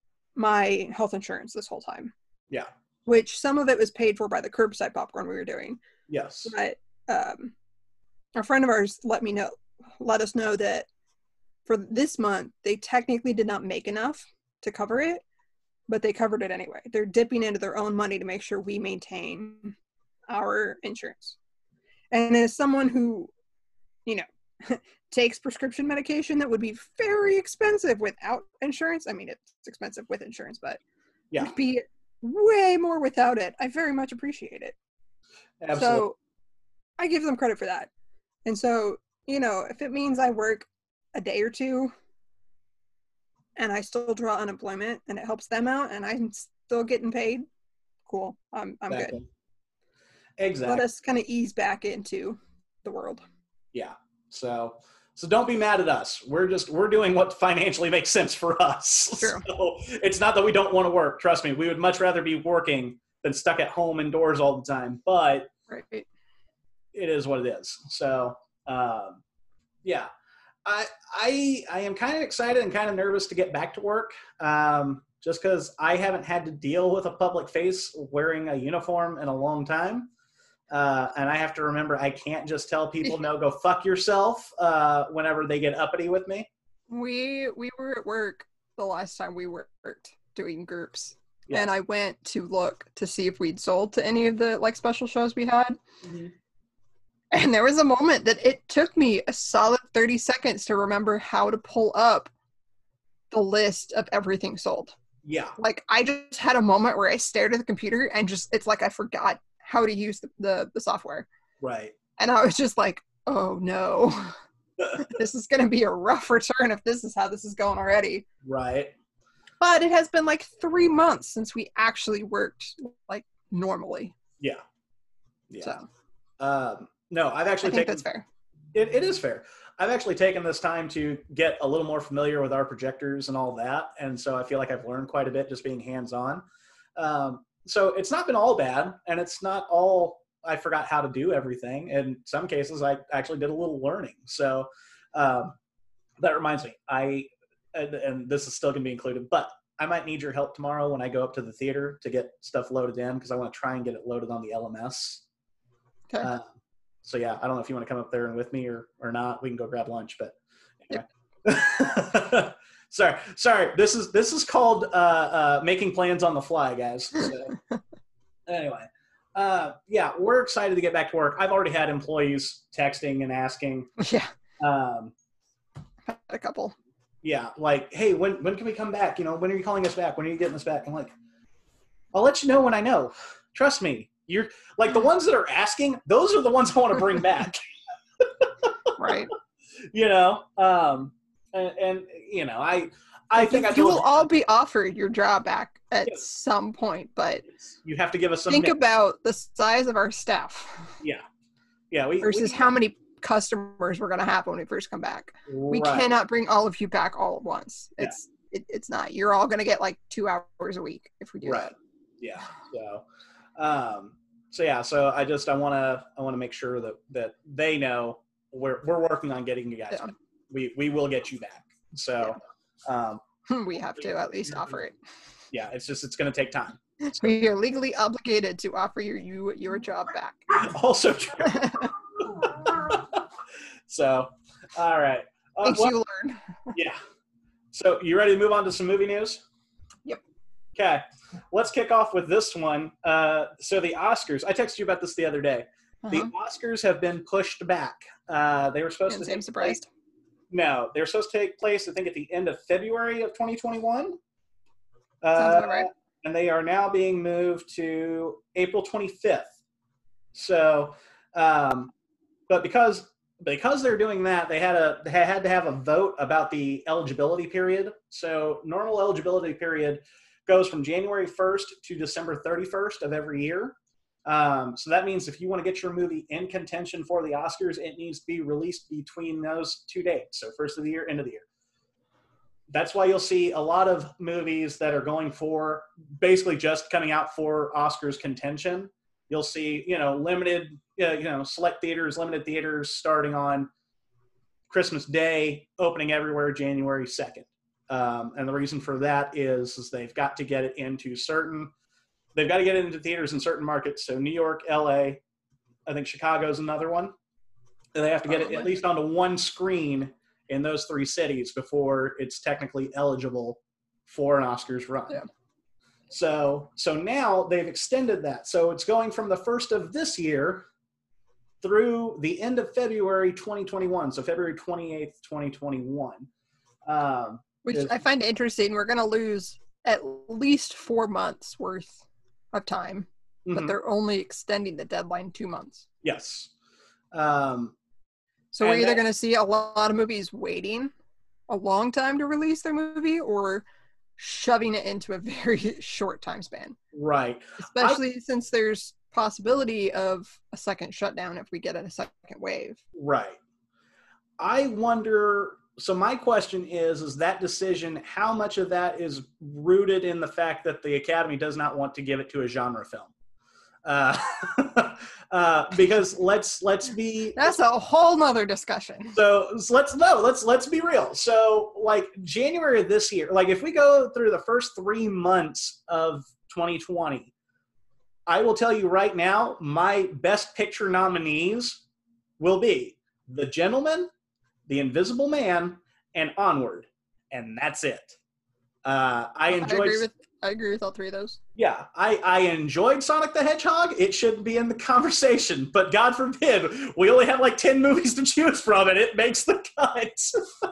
[SPEAKER 2] my health insurance this whole time.
[SPEAKER 1] Yeah.
[SPEAKER 2] Which some of it was paid for by the curbside popcorn we were doing.
[SPEAKER 1] Yes.
[SPEAKER 2] But um, a friend of ours let me know, let us know that for this month, they technically did not make enough to cover it, but they covered it anyway. They're dipping into their own money to make sure we maintain our insurance. And as someone who, you know, takes prescription medication that would be very expensive without insurance. I mean, it's expensive with insurance, but
[SPEAKER 1] Yeah.
[SPEAKER 2] would be way more without it. I very much appreciate it.
[SPEAKER 1] Absolutely.
[SPEAKER 2] So I give them credit for that. And so, you know, if it means I work a day or two and I still draw unemployment and it helps them out and I'm still getting paid, cool. I'm I'm
[SPEAKER 1] exactly.
[SPEAKER 2] good.
[SPEAKER 1] Exactly.
[SPEAKER 2] Let us kind of ease back into the world.
[SPEAKER 1] Yeah. So, so don't be mad at us. We're just, we're doing what financially makes sense for us.
[SPEAKER 2] True.
[SPEAKER 1] So it's not that we don't want to work. Trust me. We would much rather be working than stuck at home indoors all the time, but
[SPEAKER 2] Right.
[SPEAKER 1] it is what it is. So, um, yeah, I, I, I am kind of excited and kind of nervous to get back to work. Um, just cause I haven't had to deal with a public face wearing a uniform in a long time. Uh, and I have to remember, I can't just tell people, no, go fuck yourself, uh, whenever they get uppity with me.
[SPEAKER 2] We we were at work the last time we worked doing groups.
[SPEAKER 1] Yes.
[SPEAKER 2] And I went to look to see if we'd sold to any of the like special shows we had.
[SPEAKER 1] Mhm.
[SPEAKER 2] And there was a moment that it took me a solid thirty seconds to remember how to pull up the list of everything sold.
[SPEAKER 1] Yeah.
[SPEAKER 2] Like I just had a moment where I stared at the computer and just, it's like I forgot how to use the, the, the software.
[SPEAKER 1] Right.
[SPEAKER 2] And I was just like, oh no, this is going to be a rough return if this is how this is going already.
[SPEAKER 1] Right.
[SPEAKER 2] But it has been like three months since we actually worked like normally.
[SPEAKER 1] Yeah. Yeah.
[SPEAKER 2] So
[SPEAKER 1] Um, no, I've
[SPEAKER 2] I
[SPEAKER 1] actually
[SPEAKER 2] think
[SPEAKER 1] taken,
[SPEAKER 2] that's fair.
[SPEAKER 1] It, it is fair. I've actually taken this time to get a little more familiar with our projectors and all that. And so I feel like I've learned quite a bit just being hands-on. Um, so it's not been all bad, and it's not all I forgot how to do everything. In some cases, I actually did a little learning. So um, that reminds me, I and, and this is still going to be included, but I might need your help tomorrow when I go up to the theater to get stuff loaded in, because I want to try and get it loaded on the L M S.
[SPEAKER 2] Okay.
[SPEAKER 1] Uh, so yeah, I don't know if you want to come up there and with me or or not. We can go grab lunch, but anyway. Yep. sorry, sorry. This is this is called uh, uh, making plans on the fly, guys. So, anyway. Uh, yeah, we're excited to get back to work. I've already had employees texting and asking.
[SPEAKER 2] Yeah.
[SPEAKER 1] Um,
[SPEAKER 2] a couple.
[SPEAKER 1] Yeah, like, hey, when when can we come back? You know, when are you calling us back? When are you getting us back? I'm like, I'll let you know when I know. Trust me. You're like the ones that are asking. Those are the ones I want to bring back.
[SPEAKER 2] Right.
[SPEAKER 1] You know, um, and, and you know, I I think
[SPEAKER 2] you,
[SPEAKER 1] I
[SPEAKER 2] you will
[SPEAKER 1] you,
[SPEAKER 2] all be offered your job back at
[SPEAKER 1] yes.
[SPEAKER 2] some point, but
[SPEAKER 1] you have to give us some.
[SPEAKER 2] Think
[SPEAKER 1] mix.
[SPEAKER 2] about the size of our staff.
[SPEAKER 1] Yeah, yeah. We,
[SPEAKER 2] versus
[SPEAKER 1] we,
[SPEAKER 2] how many customers we're going to have when we first come back.
[SPEAKER 1] Right.
[SPEAKER 2] We cannot bring all of you back all at once.
[SPEAKER 1] Yeah.
[SPEAKER 2] It's it, it's not. You're all going to get like two hours a week if we do
[SPEAKER 1] right.
[SPEAKER 2] that.
[SPEAKER 1] Yeah. So, um, so yeah. So I just I want to I want to make sure that that they know we're we're working on getting you guys.
[SPEAKER 2] Yeah.
[SPEAKER 1] Back. We we will get you back. So, yeah. um,
[SPEAKER 2] we have to at least offer it.
[SPEAKER 1] Yeah. It's just it's going to take time. So.
[SPEAKER 2] We are legally obligated to offer you you your job back.
[SPEAKER 1] Also true. So, all right. Uh,
[SPEAKER 2] Things
[SPEAKER 1] well,
[SPEAKER 2] you learn.
[SPEAKER 1] Yeah. So, you ready to move on to some movie news?
[SPEAKER 2] Yep.
[SPEAKER 1] Okay. Let's kick off with this one. Uh, so, the Oscars. I texted you about this the other day.
[SPEAKER 2] Uh-huh.
[SPEAKER 1] The Oscars have been pushed back. Uh, they were supposed
[SPEAKER 2] Didn't
[SPEAKER 1] to
[SPEAKER 2] seem
[SPEAKER 1] take
[SPEAKER 2] surprised.
[SPEAKER 1] Place, no, they were supposed to take place, I think, at the end of February of twenty twenty-one. Uh,
[SPEAKER 2] Sounds about right.
[SPEAKER 1] And they are now being moved to April twenty-fifth. So, um, but because because they're doing that, they had a they had to have a vote about the eligibility period. So, normal eligibility period goes from January first to December thirty-first of every year. Um, so that means if you want to get your movie in contention for the Oscars, it needs to be released between those two dates. So, first of the year, end of the year. That's why you'll see a lot of movies that are going for basically just coming out for Oscars contention. You'll see, you know, limited, uh, you know, select theaters, limited theaters starting on Christmas Day, opening everywhere January second. Um, and the reason for that is, is they've got to get it into certain, they've got to get it into theaters in certain markets. So New York, L A, I think Chicago's another one. And they have to get it at least onto one screen in those three cities before it's technically eligible for an Oscars run.
[SPEAKER 2] Yeah.
[SPEAKER 1] So, so now they've extended that. So it's going from the first of this year through the end of February twenty twenty-one. So February twenty-eighth, twenty twenty-one. Um,
[SPEAKER 2] Which
[SPEAKER 1] is,
[SPEAKER 2] I find interesting. We're going to lose at least four months worth of time, mm-hmm. but they're only extending the deadline two months.
[SPEAKER 1] Yes. Um,
[SPEAKER 2] So we're either going to see a lot of movies waiting a long time to release their movie or shoving it into a very short time span.
[SPEAKER 1] Right.
[SPEAKER 2] Especially
[SPEAKER 1] I,
[SPEAKER 2] since there's possibility of a second shutdown if we get a second wave.
[SPEAKER 1] Right. I wonder, so my question is, is that decision, how much of that is rooted in the fact that the Academy does not want to give it to a genre film? Uh, uh, because let's let's be
[SPEAKER 2] that's a whole nother discussion.
[SPEAKER 1] So, so let's no let's let's be real. So like January of this year, like if we go through the first three months of twenty twenty, I will tell you right now, my best picture nominees will be The Gentleman, The Invisible Man, and Onward, and that's it. Uh, I enjoyed.
[SPEAKER 2] I agree with I agree with all three of those.
[SPEAKER 1] Yeah, I, I enjoyed Sonic the Hedgehog. It shouldn't be in the conversation, but God forbid, we only have like ten movies to choose from, and it makes the cut.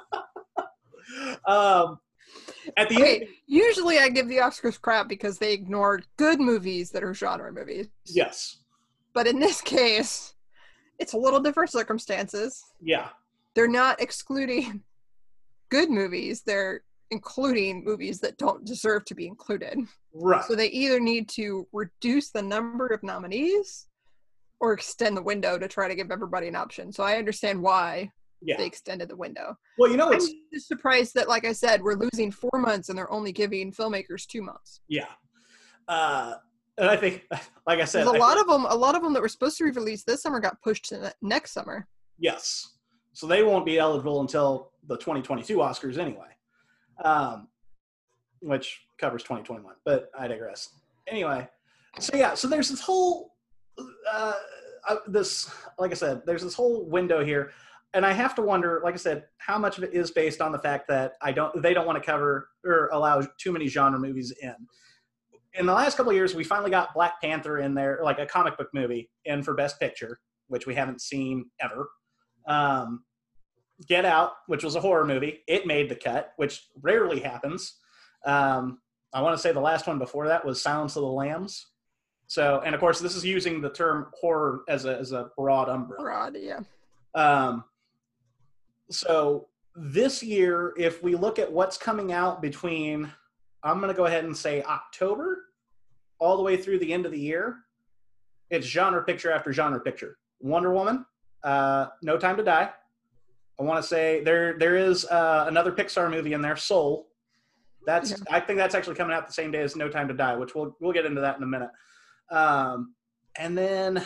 [SPEAKER 1] um, at the
[SPEAKER 2] okay,
[SPEAKER 1] end,
[SPEAKER 2] usually I give the Oscars crap because they ignore good movies that are genre movies.
[SPEAKER 1] Yes.
[SPEAKER 2] But in this case, it's a little different circumstances.
[SPEAKER 1] Yeah.
[SPEAKER 2] They're not excluding good movies. They're including movies that don't deserve to be included.
[SPEAKER 1] Right.
[SPEAKER 2] So they either need to reduce the number of nominees or extend the window to try to give everybody an option. So I understand why yeah. they extended the window.
[SPEAKER 1] Well, you know, it's
[SPEAKER 2] I'm just surprised that, like I said, we're losing four months and they're only giving filmmakers two months.
[SPEAKER 1] Yeah. Uh, And I think, like I said,
[SPEAKER 2] There's a
[SPEAKER 1] I
[SPEAKER 2] lot
[SPEAKER 1] think,
[SPEAKER 2] of them. A lot of them that were supposed to be released this summer got pushed to ne- next summer.
[SPEAKER 1] yes. So they won't be eligible until the twenty twenty-two Oscars anyway, um, which covers twenty twenty-one. But I digress. Anyway, so yeah, so there's this whole, uh, uh, this, like I said, there's this whole window here. And I have to wonder, like I said, how much of it is based on the fact that I don't, they don't want to cover or allow too many genre movies in. In the last couple of years, we finally got Black Panther in there, like a comic book movie, in for Best Picture, which we haven't seen ever. Um, Get Out, which was a horror movie, it made the cut, which rarely happens. Um, I want to say the last one before that was Silence of the Lambs. So, and of course, this is using the term horror as a as a broad umbrella.
[SPEAKER 2] Broad, yeah.
[SPEAKER 1] Um, so this year, if we look at what's coming out between, I'm going to go ahead and say October, all the way through the end of the year, it's genre picture after genre picture. Wonder Woman, uh, No Time to Die. I want to say there there is uh, another Pixar movie in there, Soul. That's
[SPEAKER 2] Yeah.
[SPEAKER 1] I think that's actually coming out the same day as No Time to Die, which we'll we'll get into that in a minute. Um, and then I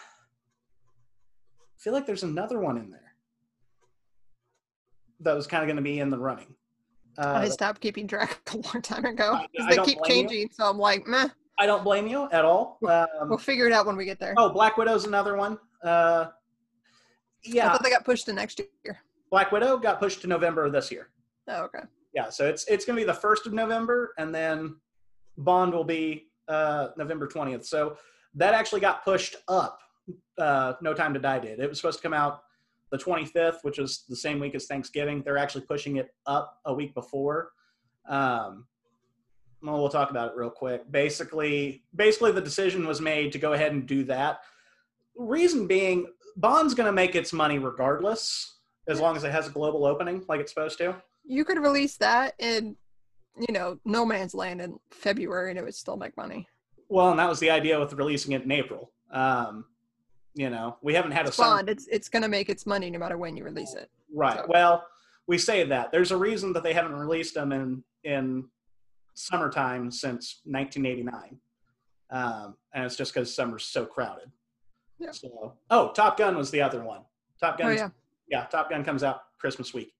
[SPEAKER 1] feel like there's another one in there that was kind of going to be in the running. Uh,
[SPEAKER 2] I stopped keeping track a long time ago
[SPEAKER 1] I-
[SPEAKER 2] because
[SPEAKER 1] I
[SPEAKER 2] they
[SPEAKER 1] don't
[SPEAKER 2] keep
[SPEAKER 1] blame you.
[SPEAKER 2] changing. So I'm like, meh.
[SPEAKER 1] I don't blame you at all. Um,
[SPEAKER 2] We'll figure it out when we get there.
[SPEAKER 1] oh, Black Widow's another one. Uh,
[SPEAKER 2] I
[SPEAKER 1] yeah,
[SPEAKER 2] thought they got pushed to next year.
[SPEAKER 1] Black Widow got pushed to November of this year.
[SPEAKER 2] Oh, okay.
[SPEAKER 1] Yeah, so it's it's going to be the first of November, and then Bond will be uh, November twentieth. So that actually got pushed up. Uh, No Time to Die did. It was supposed to come out the twenty-fifth, which was the same week as Thanksgiving. They're actually pushing it up a week before. Um, well, we'll talk about it real quick. Basically, basically the decision was made to go ahead and do that. Reason being, Bond's going to make its money regardless, as long as it has a global opening like it's supposed to.
[SPEAKER 2] You could release that in, you know, No Man's Land in February and it would still make money.
[SPEAKER 1] Well, and that was the idea with releasing it in April. Um, you know, we haven't had a
[SPEAKER 2] It's
[SPEAKER 1] summer.
[SPEAKER 2] Bond. It's it's gonna make its money no matter when you release it.
[SPEAKER 1] Right.
[SPEAKER 2] So-
[SPEAKER 1] Well, we say that. There's a reason that they haven't released them in in summertime since nineteen eighty-nine. Um, and it's just because summer's so crowded.
[SPEAKER 2] Yeah.
[SPEAKER 1] So, oh, Top Gun was the other one. Top Gun.
[SPEAKER 2] Oh yeah.
[SPEAKER 1] Yeah, Top Gun comes out Christmas week.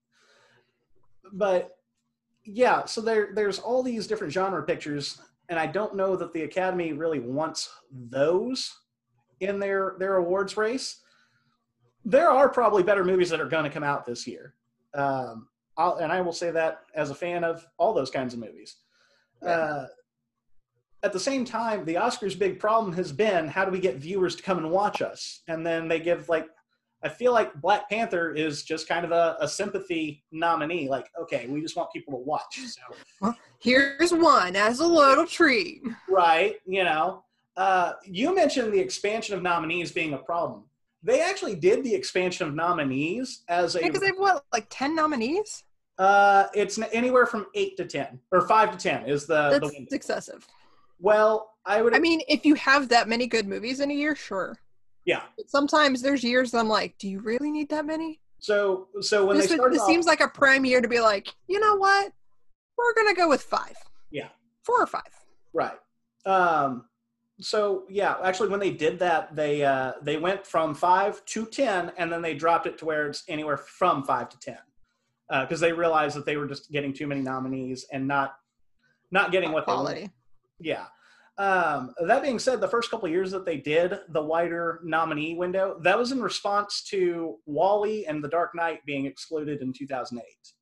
[SPEAKER 1] But yeah, so there there's all these different genre pictures, and I don't know that the Academy really wants those in their their awards race. There are probably better movies that are going to come out this year, um, I'll, and I will say that as a fan of all those kinds of movies.
[SPEAKER 2] Yeah.
[SPEAKER 1] Uh, at the same time, the Oscars' big problem has been, how do we get viewers to come and watch us? And then they give, like, I feel like Black Panther is just kind of a, a sympathy nominee. Like, okay, we just want people to watch. So,
[SPEAKER 2] Well, here's one as a little treat.
[SPEAKER 1] right, you know. Uh, you mentioned the expansion of nominees being a problem. They actually did the expansion of nominees as a.
[SPEAKER 2] Because they've what, like ten nominees?
[SPEAKER 1] Uh, it's n- anywhere from eight to ten, or five to ten is the the
[SPEAKER 2] That's
[SPEAKER 1] window.
[SPEAKER 2] excessive.
[SPEAKER 1] Well, I would.
[SPEAKER 2] I mean, if you have that many good movies in a year, sure.
[SPEAKER 1] yeah.
[SPEAKER 2] But sometimes there's years that I'm like, do you really need that many?
[SPEAKER 1] So so when
[SPEAKER 2] This,
[SPEAKER 1] they
[SPEAKER 2] would-
[SPEAKER 1] started
[SPEAKER 2] this
[SPEAKER 1] off,
[SPEAKER 2] seems like a prime year to be like, you know what? We're gonna go with five.
[SPEAKER 1] Yeah.
[SPEAKER 2] Four or five.
[SPEAKER 1] right. Um, so yeah, actually, when they did that, they uh, they went from five to ten, and then they dropped it to where it's anywhere from five to ten, because they realized that they were just getting too many nominees and not not getting what they wanted.
[SPEAKER 2] Quality.
[SPEAKER 1] Yeah. Um, that being said, the first couple of years that they did the wider nominee window, that was in response to WALL-E and The Dark Knight being excluded in two thousand eight.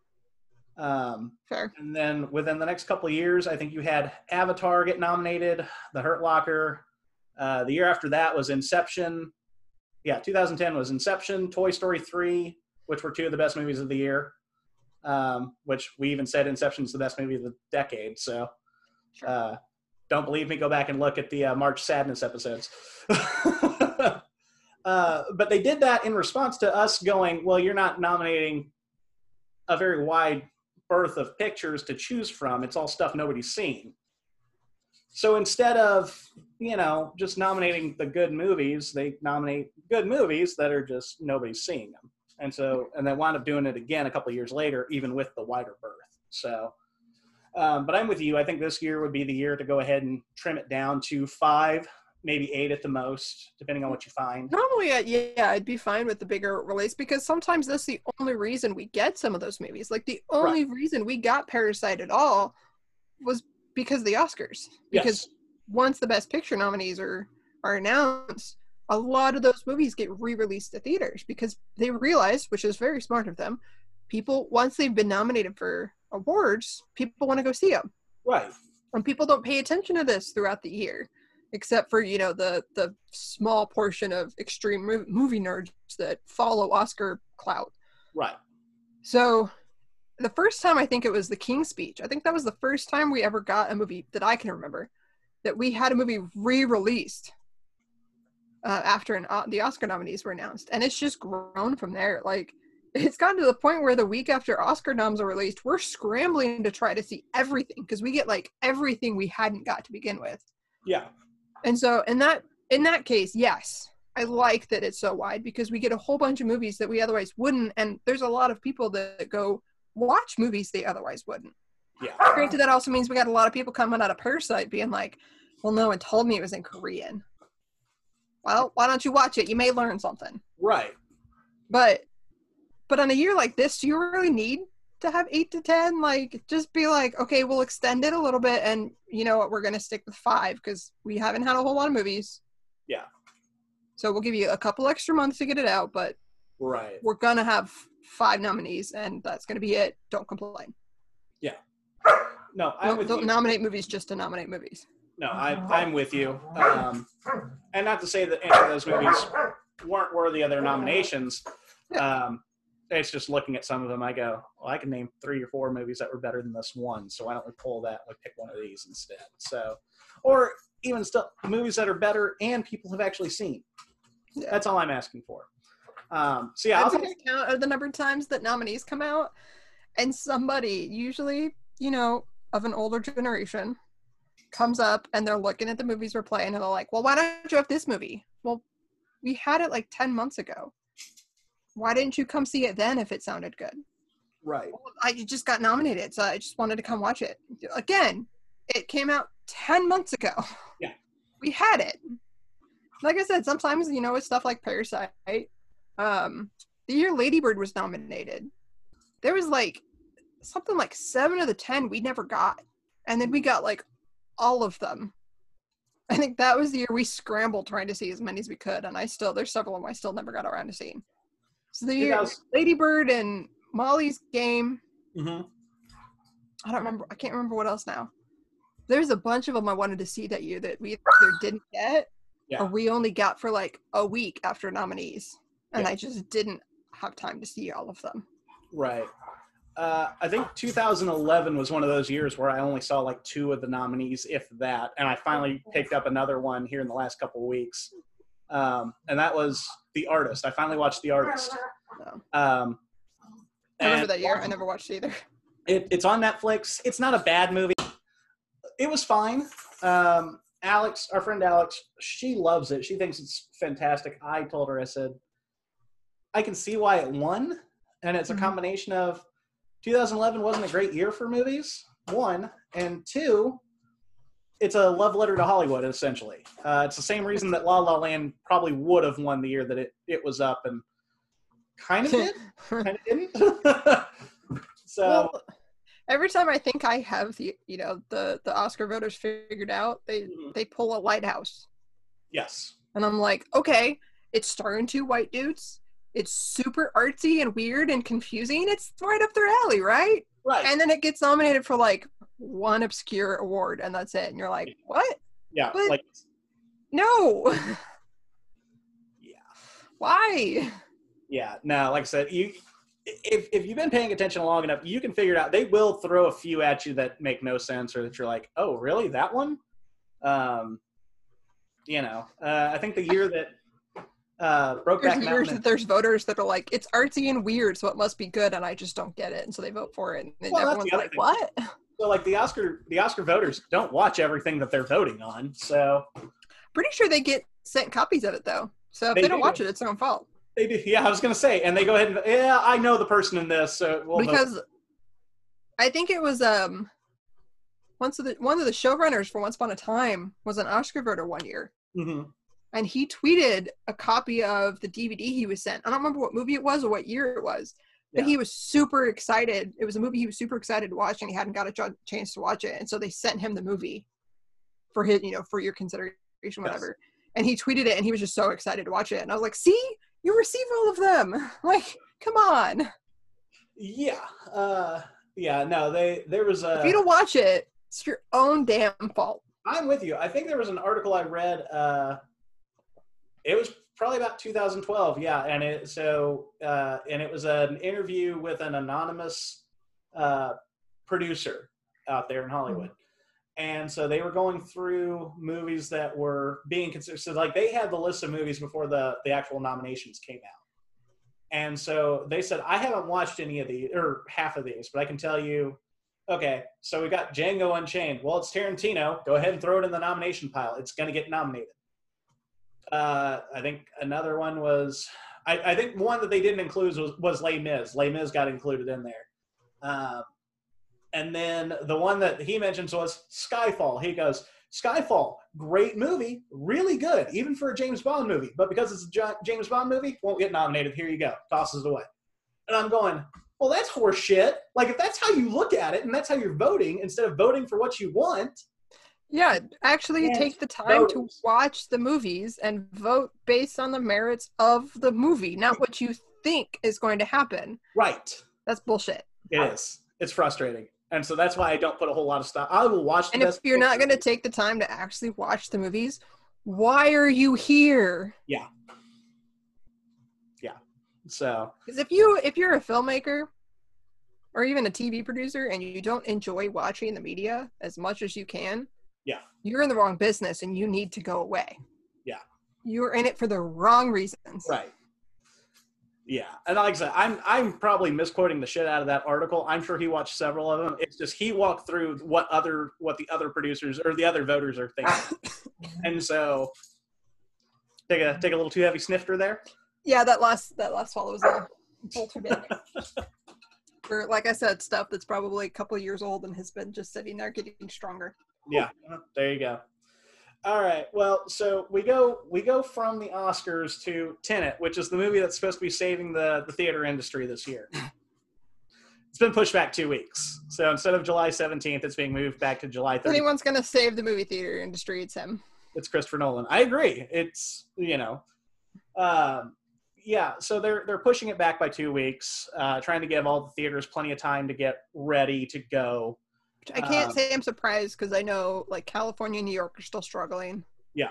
[SPEAKER 1] Um,
[SPEAKER 2] Fair.
[SPEAKER 1] and then within the next couple of years, I think you had Avatar get nominated, The Hurt Locker. Uh, the year after that was Inception. Yeah, two thousand ten was Inception, Toy Story three, which were two of the best movies of the year. Um, which we even said Inception is the best movie of the decade. So,
[SPEAKER 2] Sure.
[SPEAKER 1] uh, don't believe me? Go back and look at the uh, March Sadness episodes. uh, but they did that in response to us going, well, you're not nominating a very wide berth of pictures to choose from. It's all stuff nobody's seen. So instead of, you know, just nominating the good movies, they nominate good movies that are just nobody's seeing them. And so, and they wound up doing it again a couple of years later, even with the wider berth. So, Um, but I'm with you. I think this year would be the year to go ahead and trim it down to five, maybe eight at the most, depending on what you find.
[SPEAKER 2] Normally, uh, yeah, I'd be fine with the bigger release because sometimes that's the only reason we get some of those movies. Like the only right. reason we got Parasite at all was because of the Oscars. Because yes. once the Best Picture nominees are are announced, a lot of those movies get re-released to theaters because they realize, which is very smart of them, people, once they've been nominated for awards, people want to go see them.
[SPEAKER 1] Right.
[SPEAKER 2] And people don't pay attention to this throughout the year, except for, you know, the, the small portion of extreme mo- movie nerds that follow Oscar clout.
[SPEAKER 1] Right.
[SPEAKER 2] So the first time, I think it was The King's Speech. I think that was the first time we ever got a movie that I can remember that we had a movie re-released Uh, after an, uh, the Oscar nominees were announced. And it's just grown from there. Like, it's gotten to the point where the week after Oscar noms are released, we're scrambling to try to see everything because we get, like, everything we hadn't got to begin with.
[SPEAKER 1] Yeah.
[SPEAKER 2] And so in that in that case, yes, I like that it's so wide because we get a whole bunch of movies that we otherwise wouldn't. And there's a lot of people that go watch movies they otherwise wouldn't.
[SPEAKER 1] Yeah.
[SPEAKER 2] Granted, that also means we got a lot of people coming out of Parasite being like, well, no one told me it was in Korean. Well, why don't you watch it? You may learn something.
[SPEAKER 1] Right.
[SPEAKER 2] But but on a year like this, do you really need to have eight to ten? Like, just be like, okay, we'll extend it a little bit, and you know what? We're going to stick with five because we haven't had a whole lot of movies.
[SPEAKER 1] Yeah.
[SPEAKER 2] So we'll give you a couple extra months to get it out, but
[SPEAKER 1] right.
[SPEAKER 2] we're going to have five nominees, and that's going to be it. Don't complain.
[SPEAKER 1] Yeah. No, I'm
[SPEAKER 2] don't,
[SPEAKER 1] with
[SPEAKER 2] don't
[SPEAKER 1] you.
[SPEAKER 2] nominate movies just to nominate movies.
[SPEAKER 1] No, I, I'm with you. Um, and not to say that any of those movies weren't worthy of their nominations. Um, it's just looking at some of them, I go, well, I can name three or four movies that were better than this one, so why don't we pull that and pick one of these instead? So, or even still, movies that are better and people have actually seen. Yeah. That's all I'm asking for. Um, so yeah,
[SPEAKER 2] I
[SPEAKER 1] I'll
[SPEAKER 2] think I count the number of times that nominees come out, and somebody, usually, you know, of an older generation, comes up and they're looking at the movies we're playing and they're like, well, why don't you have this movie? Well, we had it like ten months ago. Why didn't you come see it then if it sounded good?
[SPEAKER 1] Right.
[SPEAKER 2] Well, I just got nominated, so I just wanted to come watch it. Again, it came out ten months ago.
[SPEAKER 1] Yeah.
[SPEAKER 2] We had it. Like I said, sometimes, you know, with stuff like Parasite, um, the year Lady Bird was nominated, there was like something like seven of the ten we never got. And then we got like all of them. I think that was the year we scrambled trying to see as many as we could, and I still, there's several of them I still never got around to seeing. So the year was- Lady Bird and Molly's Game.
[SPEAKER 1] Mm-hmm.
[SPEAKER 2] I don't remember, I can't remember what else now. There's a bunch of them I wanted to see that year that we either didn't get,
[SPEAKER 1] yeah.
[SPEAKER 2] or we only got for like a week after nominees, and
[SPEAKER 1] yeah.
[SPEAKER 2] I just didn't have time to see all of them.
[SPEAKER 1] Right. Uh, I think two thousand eleven was one of those years where I only saw like two of the nominees, if that, and I finally picked up another one here in the last couple of weeks, um, and that was The Artist. I finally watched The Artist.
[SPEAKER 2] No.
[SPEAKER 1] Um,
[SPEAKER 2] I remember that year. I never watched it either.
[SPEAKER 1] It, it's on Netflix. It's not a bad movie. It was fine. Um, Alex, our friend Alex, she loves it. She thinks it's fantastic. I told her, I said, I can see why it won, and it's a
[SPEAKER 2] Mm-hmm.
[SPEAKER 1] combination of two thousand eleven wasn't a great year for movies, one, and two, it's a love letter to Hollywood, essentially. Uh, it's the same reason that La La Land probably would have won the year that it, it was up, and kind of did, kind of didn't. So
[SPEAKER 2] well, every time I think I have the, you know, the, the Oscar voters figured out, they,
[SPEAKER 1] mm-hmm.
[SPEAKER 2] they pull a Lighthouse.
[SPEAKER 1] Yes.
[SPEAKER 2] And I'm like, okay, it's starring two white dudes. It's super artsy and weird and confusing. It's right up their alley, right?
[SPEAKER 1] Right.
[SPEAKER 2] And then it gets nominated for like one obscure award, and that's it. And you're like, what?
[SPEAKER 1] Yeah.
[SPEAKER 2] But
[SPEAKER 1] like
[SPEAKER 2] no.
[SPEAKER 1] Yeah.
[SPEAKER 2] Why?
[SPEAKER 1] Yeah. No, like I said, you if if you've been paying attention long enough, you can figure it out. They will throw a few at you that make no sense, or that you're like, oh, really? That one? Um, you know, uh, I think the year that uh, Brokeback
[SPEAKER 2] There's years
[SPEAKER 1] Mountain.
[SPEAKER 2] that there's voters that are like, it's artsy and weird, so it must be good, and I just don't get it, and so they vote for it, and then
[SPEAKER 1] Well, that's
[SPEAKER 2] everyone's
[SPEAKER 1] the other
[SPEAKER 2] like,
[SPEAKER 1] thing.
[SPEAKER 2] what?
[SPEAKER 1] So, like the Oscar, the Oscar voters don't watch everything that they're voting on. So,
[SPEAKER 2] Pretty sure they get sent copies of it though. So if
[SPEAKER 1] They
[SPEAKER 2] they, don't
[SPEAKER 1] do.
[SPEAKER 2] watch it, it's their own fault.
[SPEAKER 1] they do. Yeah, I was gonna say, and they go ahead and yeah, I know the person in this. So we'll vote.
[SPEAKER 2] Because I think it was um once of the one of the showrunners for Once Upon a Time was an Oscar voter one year.
[SPEAKER 1] Mm-hmm.
[SPEAKER 2] And he tweeted a copy of the D V D he was sent. I don't remember what movie it was or what year it was, but
[SPEAKER 1] Yeah.
[SPEAKER 2] he was super excited. It was a movie he was super excited to watch, and he hadn't got a ch- chance to watch it. And so they sent him the movie for his, you know, for your consideration, whatever. Yes. And he tweeted it, and he was just so excited to watch it. And I was like, see, you receive all of them. Like, come on.
[SPEAKER 1] Yeah. Uh, yeah, no, they, there was a...
[SPEAKER 2] If you don't watch it, it's your own damn fault.
[SPEAKER 1] I'm with you. I think there was an article I read, uh, it was probably about two thousand twelve, yeah, and it, so, uh, and it was an interview with an anonymous uh, producer out there in Hollywood. Mm-hmm. And so they were going through movies that were being considered, so like they had the list of movies before the, the actual nominations came out. And so they said, I haven't watched any of these, or half of these, but I can tell you, okay, so we got Django Unchained. Well, it's Tarantino. Go ahead and throw it in the nomination pile. It's going to get nominated. Uh, I think another one was, I, I think one that they didn't include was, was Les Mis. Les Mis got included in there. Um, and then the one that he mentions was Skyfall. He goes, Skyfall, great movie, really good, even for a James Bond movie. But because it's a James Bond movie, won't get nominated. Here you go. Tosses it away. And I'm going, well, that's horse shit. Like, if that's how you look at it and that's how you're voting, instead of voting for what you want.
[SPEAKER 2] Yeah, actually take the time voters. to watch the movies and vote based on the merits of the movie, not what you think is going to happen.
[SPEAKER 1] Right.
[SPEAKER 2] That's bullshit.
[SPEAKER 1] It is. It's frustrating. And so that's why I don't put a whole lot of stuff. I will watch the
[SPEAKER 2] And if you're not going to take the time to actually watch the movies, why are you here?
[SPEAKER 1] Yeah. Yeah. So.
[SPEAKER 2] Because if you if you're a filmmaker or even a T V producer and you don't enjoy watching the media as much as you can,
[SPEAKER 1] yeah,
[SPEAKER 2] you're in the wrong business and you need to go away.
[SPEAKER 1] Yeah.
[SPEAKER 2] You're in it for the wrong reasons.
[SPEAKER 1] Right. Yeah, and like I said, I'm I'm probably misquoting the shit out of that article. I'm sure he watched several of them. It's just he walked through what other what the other producers or the other voters are thinking, and so take a take a little too heavy snifter there.
[SPEAKER 2] Yeah, that last that last swallow was a little too big. For, like I said, stuff that's probably a couple of years old and has been just sitting there getting stronger.
[SPEAKER 1] Yeah, there you go. All right. Well, so we go we go from the Oscars to Tenet, which is the movie that's supposed to be saving the, the theater industry this year. It's been pushed back two weeks. So instead of July seventeenth, it's being moved back to July thirtieth.
[SPEAKER 2] If anyone's going to save the movie theater industry, it's him.
[SPEAKER 1] It's Christopher Nolan. I agree. It's, you know, um, yeah. So they're they're pushing it back by two weeks, uh, trying to give all the theaters plenty of time to get ready to go.
[SPEAKER 2] I can't
[SPEAKER 1] um,
[SPEAKER 2] say I'm surprised because I know like California and New York are still struggling.
[SPEAKER 1] Yeah.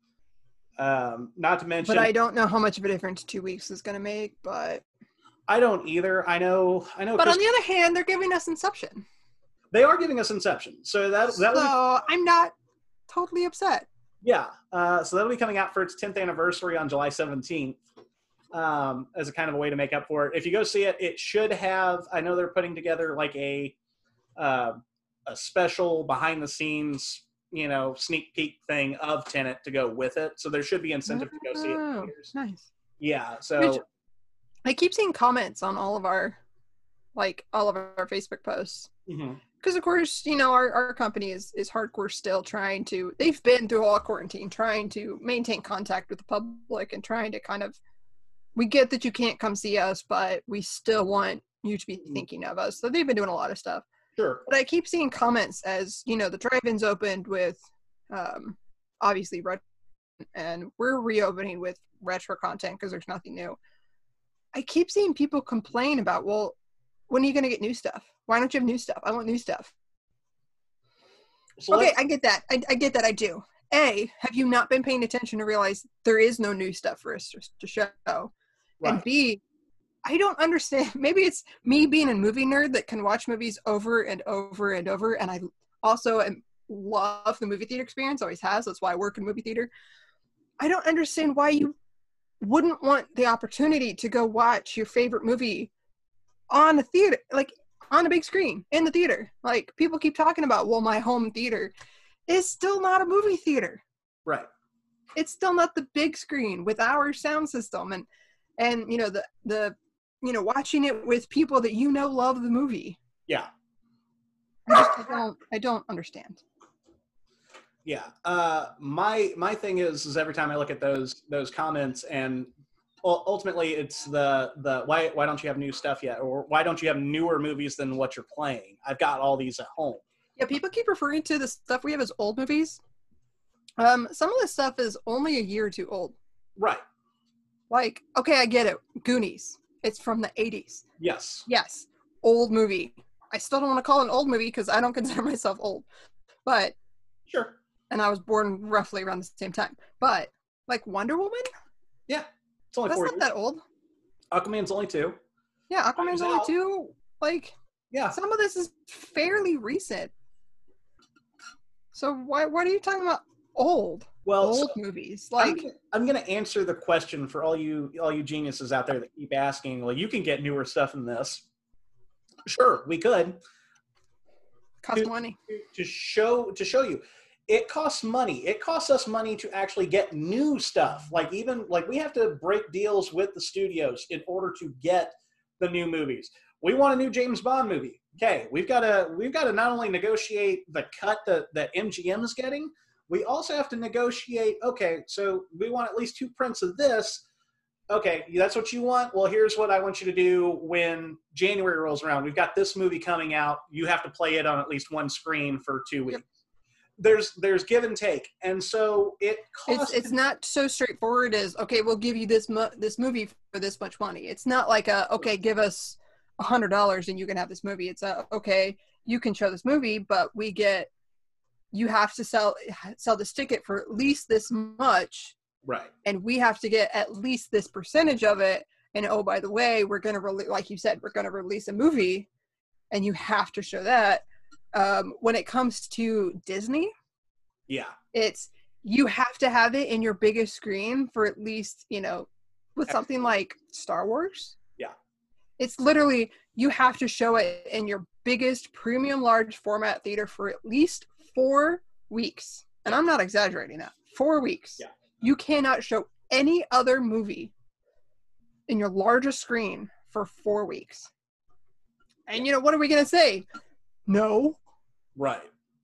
[SPEAKER 1] Um, not to mention,
[SPEAKER 2] but I don't know how much of a difference two weeks is going to make. But
[SPEAKER 1] I don't either. I know. I know.
[SPEAKER 2] But
[SPEAKER 1] Chris,
[SPEAKER 2] on the other hand, they're giving us Inception.
[SPEAKER 1] They are giving us Inception, so that that
[SPEAKER 2] so
[SPEAKER 1] will
[SPEAKER 2] be, I'm not totally upset.
[SPEAKER 1] Yeah. Uh, so that'll be coming out for its tenth anniversary on July seventeenth. Um, as a kind of a way to make up for it. If you go see it, it should have. I know they're putting together like a. Uh, a special behind the scenes, you know, sneak peek thing of Tenet to go with it. So there should be incentive to go see it.
[SPEAKER 2] Oh, nice.
[SPEAKER 1] Yeah. So
[SPEAKER 2] Which, I keep seeing comments on all of our, like all of our Facebook posts.
[SPEAKER 1] Mm-hmm.
[SPEAKER 2] Because of course, you know, our, our company is, is hardcore still trying to, they've been through all quarantine, trying to maintain contact with the public and trying to kind of, we get that you can't come see us, but we still want you to be thinking of us. So they've been doing a lot of stuff.
[SPEAKER 1] Sure.
[SPEAKER 2] But I keep seeing comments as, you know, the drive-ins opened with, um, obviously, ret- and we're reopening with retro content because there's nothing new. I keep seeing people complain about, well, when are you going to get new stuff? Why don't you have new stuff? I want new stuff. So okay, I get that. I, I get that. I do. A, have you not been paying attention to realize there is no new stuff for us to, to show? Right. And B, I don't understand. Maybe it's me being a movie nerd that can watch movies over and over and over. And I also am, love the movie theater experience, always has. That's why I work in movie theater. I don't understand why you wouldn't want the opportunity to go watch your favorite movie on a theater, like on a big screen in the theater. Like people keep talking about, well, my home theater is still not a movie theater.
[SPEAKER 1] Right.
[SPEAKER 2] It's still not the big screen with our sound system and, and, you know, the, the, you know, watching it with people that you know love the movie.
[SPEAKER 1] Yeah.
[SPEAKER 2] I just I don't I don't understand.
[SPEAKER 1] Yeah. Uh, my my thing is is every time I look at those those comments, and ul- ultimately it's the the why why don't you have new stuff yet, or why don't you have newer movies than what you're playing? I've got all these at home.
[SPEAKER 2] Yeah, people keep referring to the stuff we have as old movies. Um, some of this stuff is only a year or two old.
[SPEAKER 1] Right.
[SPEAKER 2] Like, okay, I get it. Goonies. It's from the eighties.
[SPEAKER 1] Yes.
[SPEAKER 2] Yes, old movie. I still don't want to call it an old movie because I don't consider myself old. But,
[SPEAKER 1] Sure.
[SPEAKER 2] and I was born roughly around the same time. But, like Wonder Woman?
[SPEAKER 1] Yeah. It's only
[SPEAKER 2] That's
[SPEAKER 1] four
[SPEAKER 2] not
[SPEAKER 1] years.
[SPEAKER 2] that old.
[SPEAKER 1] Aquaman's only two.
[SPEAKER 2] Yeah, Aquaman's
[SPEAKER 1] Time's
[SPEAKER 2] only
[SPEAKER 1] out.
[SPEAKER 2] two. Like,
[SPEAKER 1] Yeah.
[SPEAKER 2] some of this is fairly recent. So why why are you talking about old?
[SPEAKER 1] Well,
[SPEAKER 2] old
[SPEAKER 1] so
[SPEAKER 2] movies.
[SPEAKER 1] I'm,
[SPEAKER 2] Like,
[SPEAKER 1] gonna- I'm going to answer the question for all you all you geniuses out there that keep asking. Well, you can get newer stuff than this. Sure, we could.
[SPEAKER 2] cost
[SPEAKER 1] to-
[SPEAKER 2] money.
[SPEAKER 1] to show to show you it costs money. It costs us money to actually get new stuff. Like even like we have to break deals with the studios in order to get the new movies. We want a new James Bond movie. Okay, we've got to we've got to not only negotiate the cut that that M G M is getting, we also have to negotiate. Okay, so we want at least two prints of this. Okay, that's what you want? Well, here's what I want you to do when January rolls around. We've got this movie coming out. You have to play it on at least one screen for two weeks. Yep. There's there's give and take. And so it costs...
[SPEAKER 2] It's, it's not so straightforward as, okay, we'll give you this mo- this movie for this much money. It's not like, a, okay, give us one hundred dollars and you can have this movie. It's a, okay, you can show this movie, but we get, you have to sell sell this ticket for at least this much.
[SPEAKER 1] Right.
[SPEAKER 2] And we have to get at least this percentage of it. And oh, by the way, we're going to, re- like you said, we're going to release a movie and you have to show that. Um, when it comes to Disney,
[SPEAKER 1] yeah,
[SPEAKER 2] it's, you have to have it in your biggest screen for at least, you know, with something like Star Wars.
[SPEAKER 1] Yeah.
[SPEAKER 2] It's literally, you have to show it in your biggest premium large format theater for at least four weeks. And I'm not exaggerating that. Four weeks.
[SPEAKER 1] Yeah.
[SPEAKER 2] You cannot show any other movie in your largest screen for four weeks. And, you know, what are we going to say? No.
[SPEAKER 1] Right.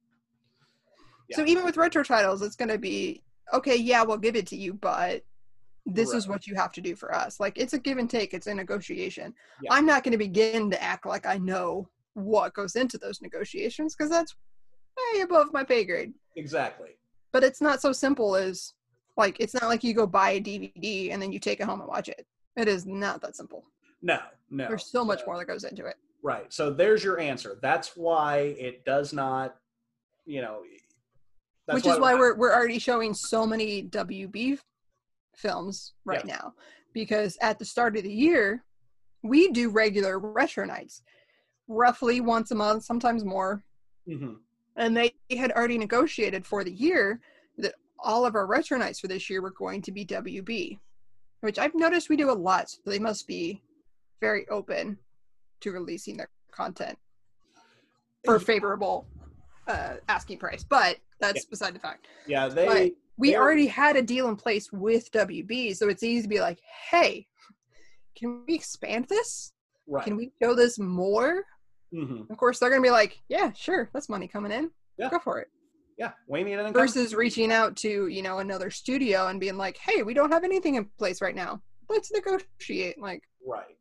[SPEAKER 1] Yeah.
[SPEAKER 2] So even with retro titles, it's going to be, okay, yeah, we'll give it to you, but this right. is what you have to do for us. Like, it's a give and take. It's a negotiation. Yeah. I'm not going to begin to act like I know what goes into those negotiations because that's way above my pay grade.
[SPEAKER 1] Exactly.
[SPEAKER 2] But it's not so simple as, like, it's not like you go buy a D V D and then you take it home and watch it. It is not that simple.
[SPEAKER 1] No, no.
[SPEAKER 2] There's so much uh, more that goes into it.
[SPEAKER 1] Right. So there's your answer. That's why it does not, you know. That's
[SPEAKER 2] Which is why we're we're already showing so many W B films right yeah. now. Because at the start of the year, we do regular retro nights. Roughly once a month, sometimes more. Mm-hmm. And they had already negotiated for the year that all of our retro nights for this year were going to be W B, which I've noticed we do a lot. So they must be very open to releasing their content for a favorable uh, asking price. But that's yeah. beside the fact.
[SPEAKER 1] Yeah, they.
[SPEAKER 2] But we
[SPEAKER 1] they
[SPEAKER 2] already had a deal in place with W B, so it's easy to be like, hey, can we expand this?
[SPEAKER 1] Right.
[SPEAKER 2] Can we show this more? Mm-hmm. Of course, they're going to be like, yeah, sure, that's money coming in.
[SPEAKER 1] Yeah.
[SPEAKER 2] Go for it.
[SPEAKER 1] Yeah, we need an income.
[SPEAKER 2] Versus reaching out to, you know, another studio and being like, hey, we don't have anything in place right now. Let's negotiate. Like,
[SPEAKER 1] right.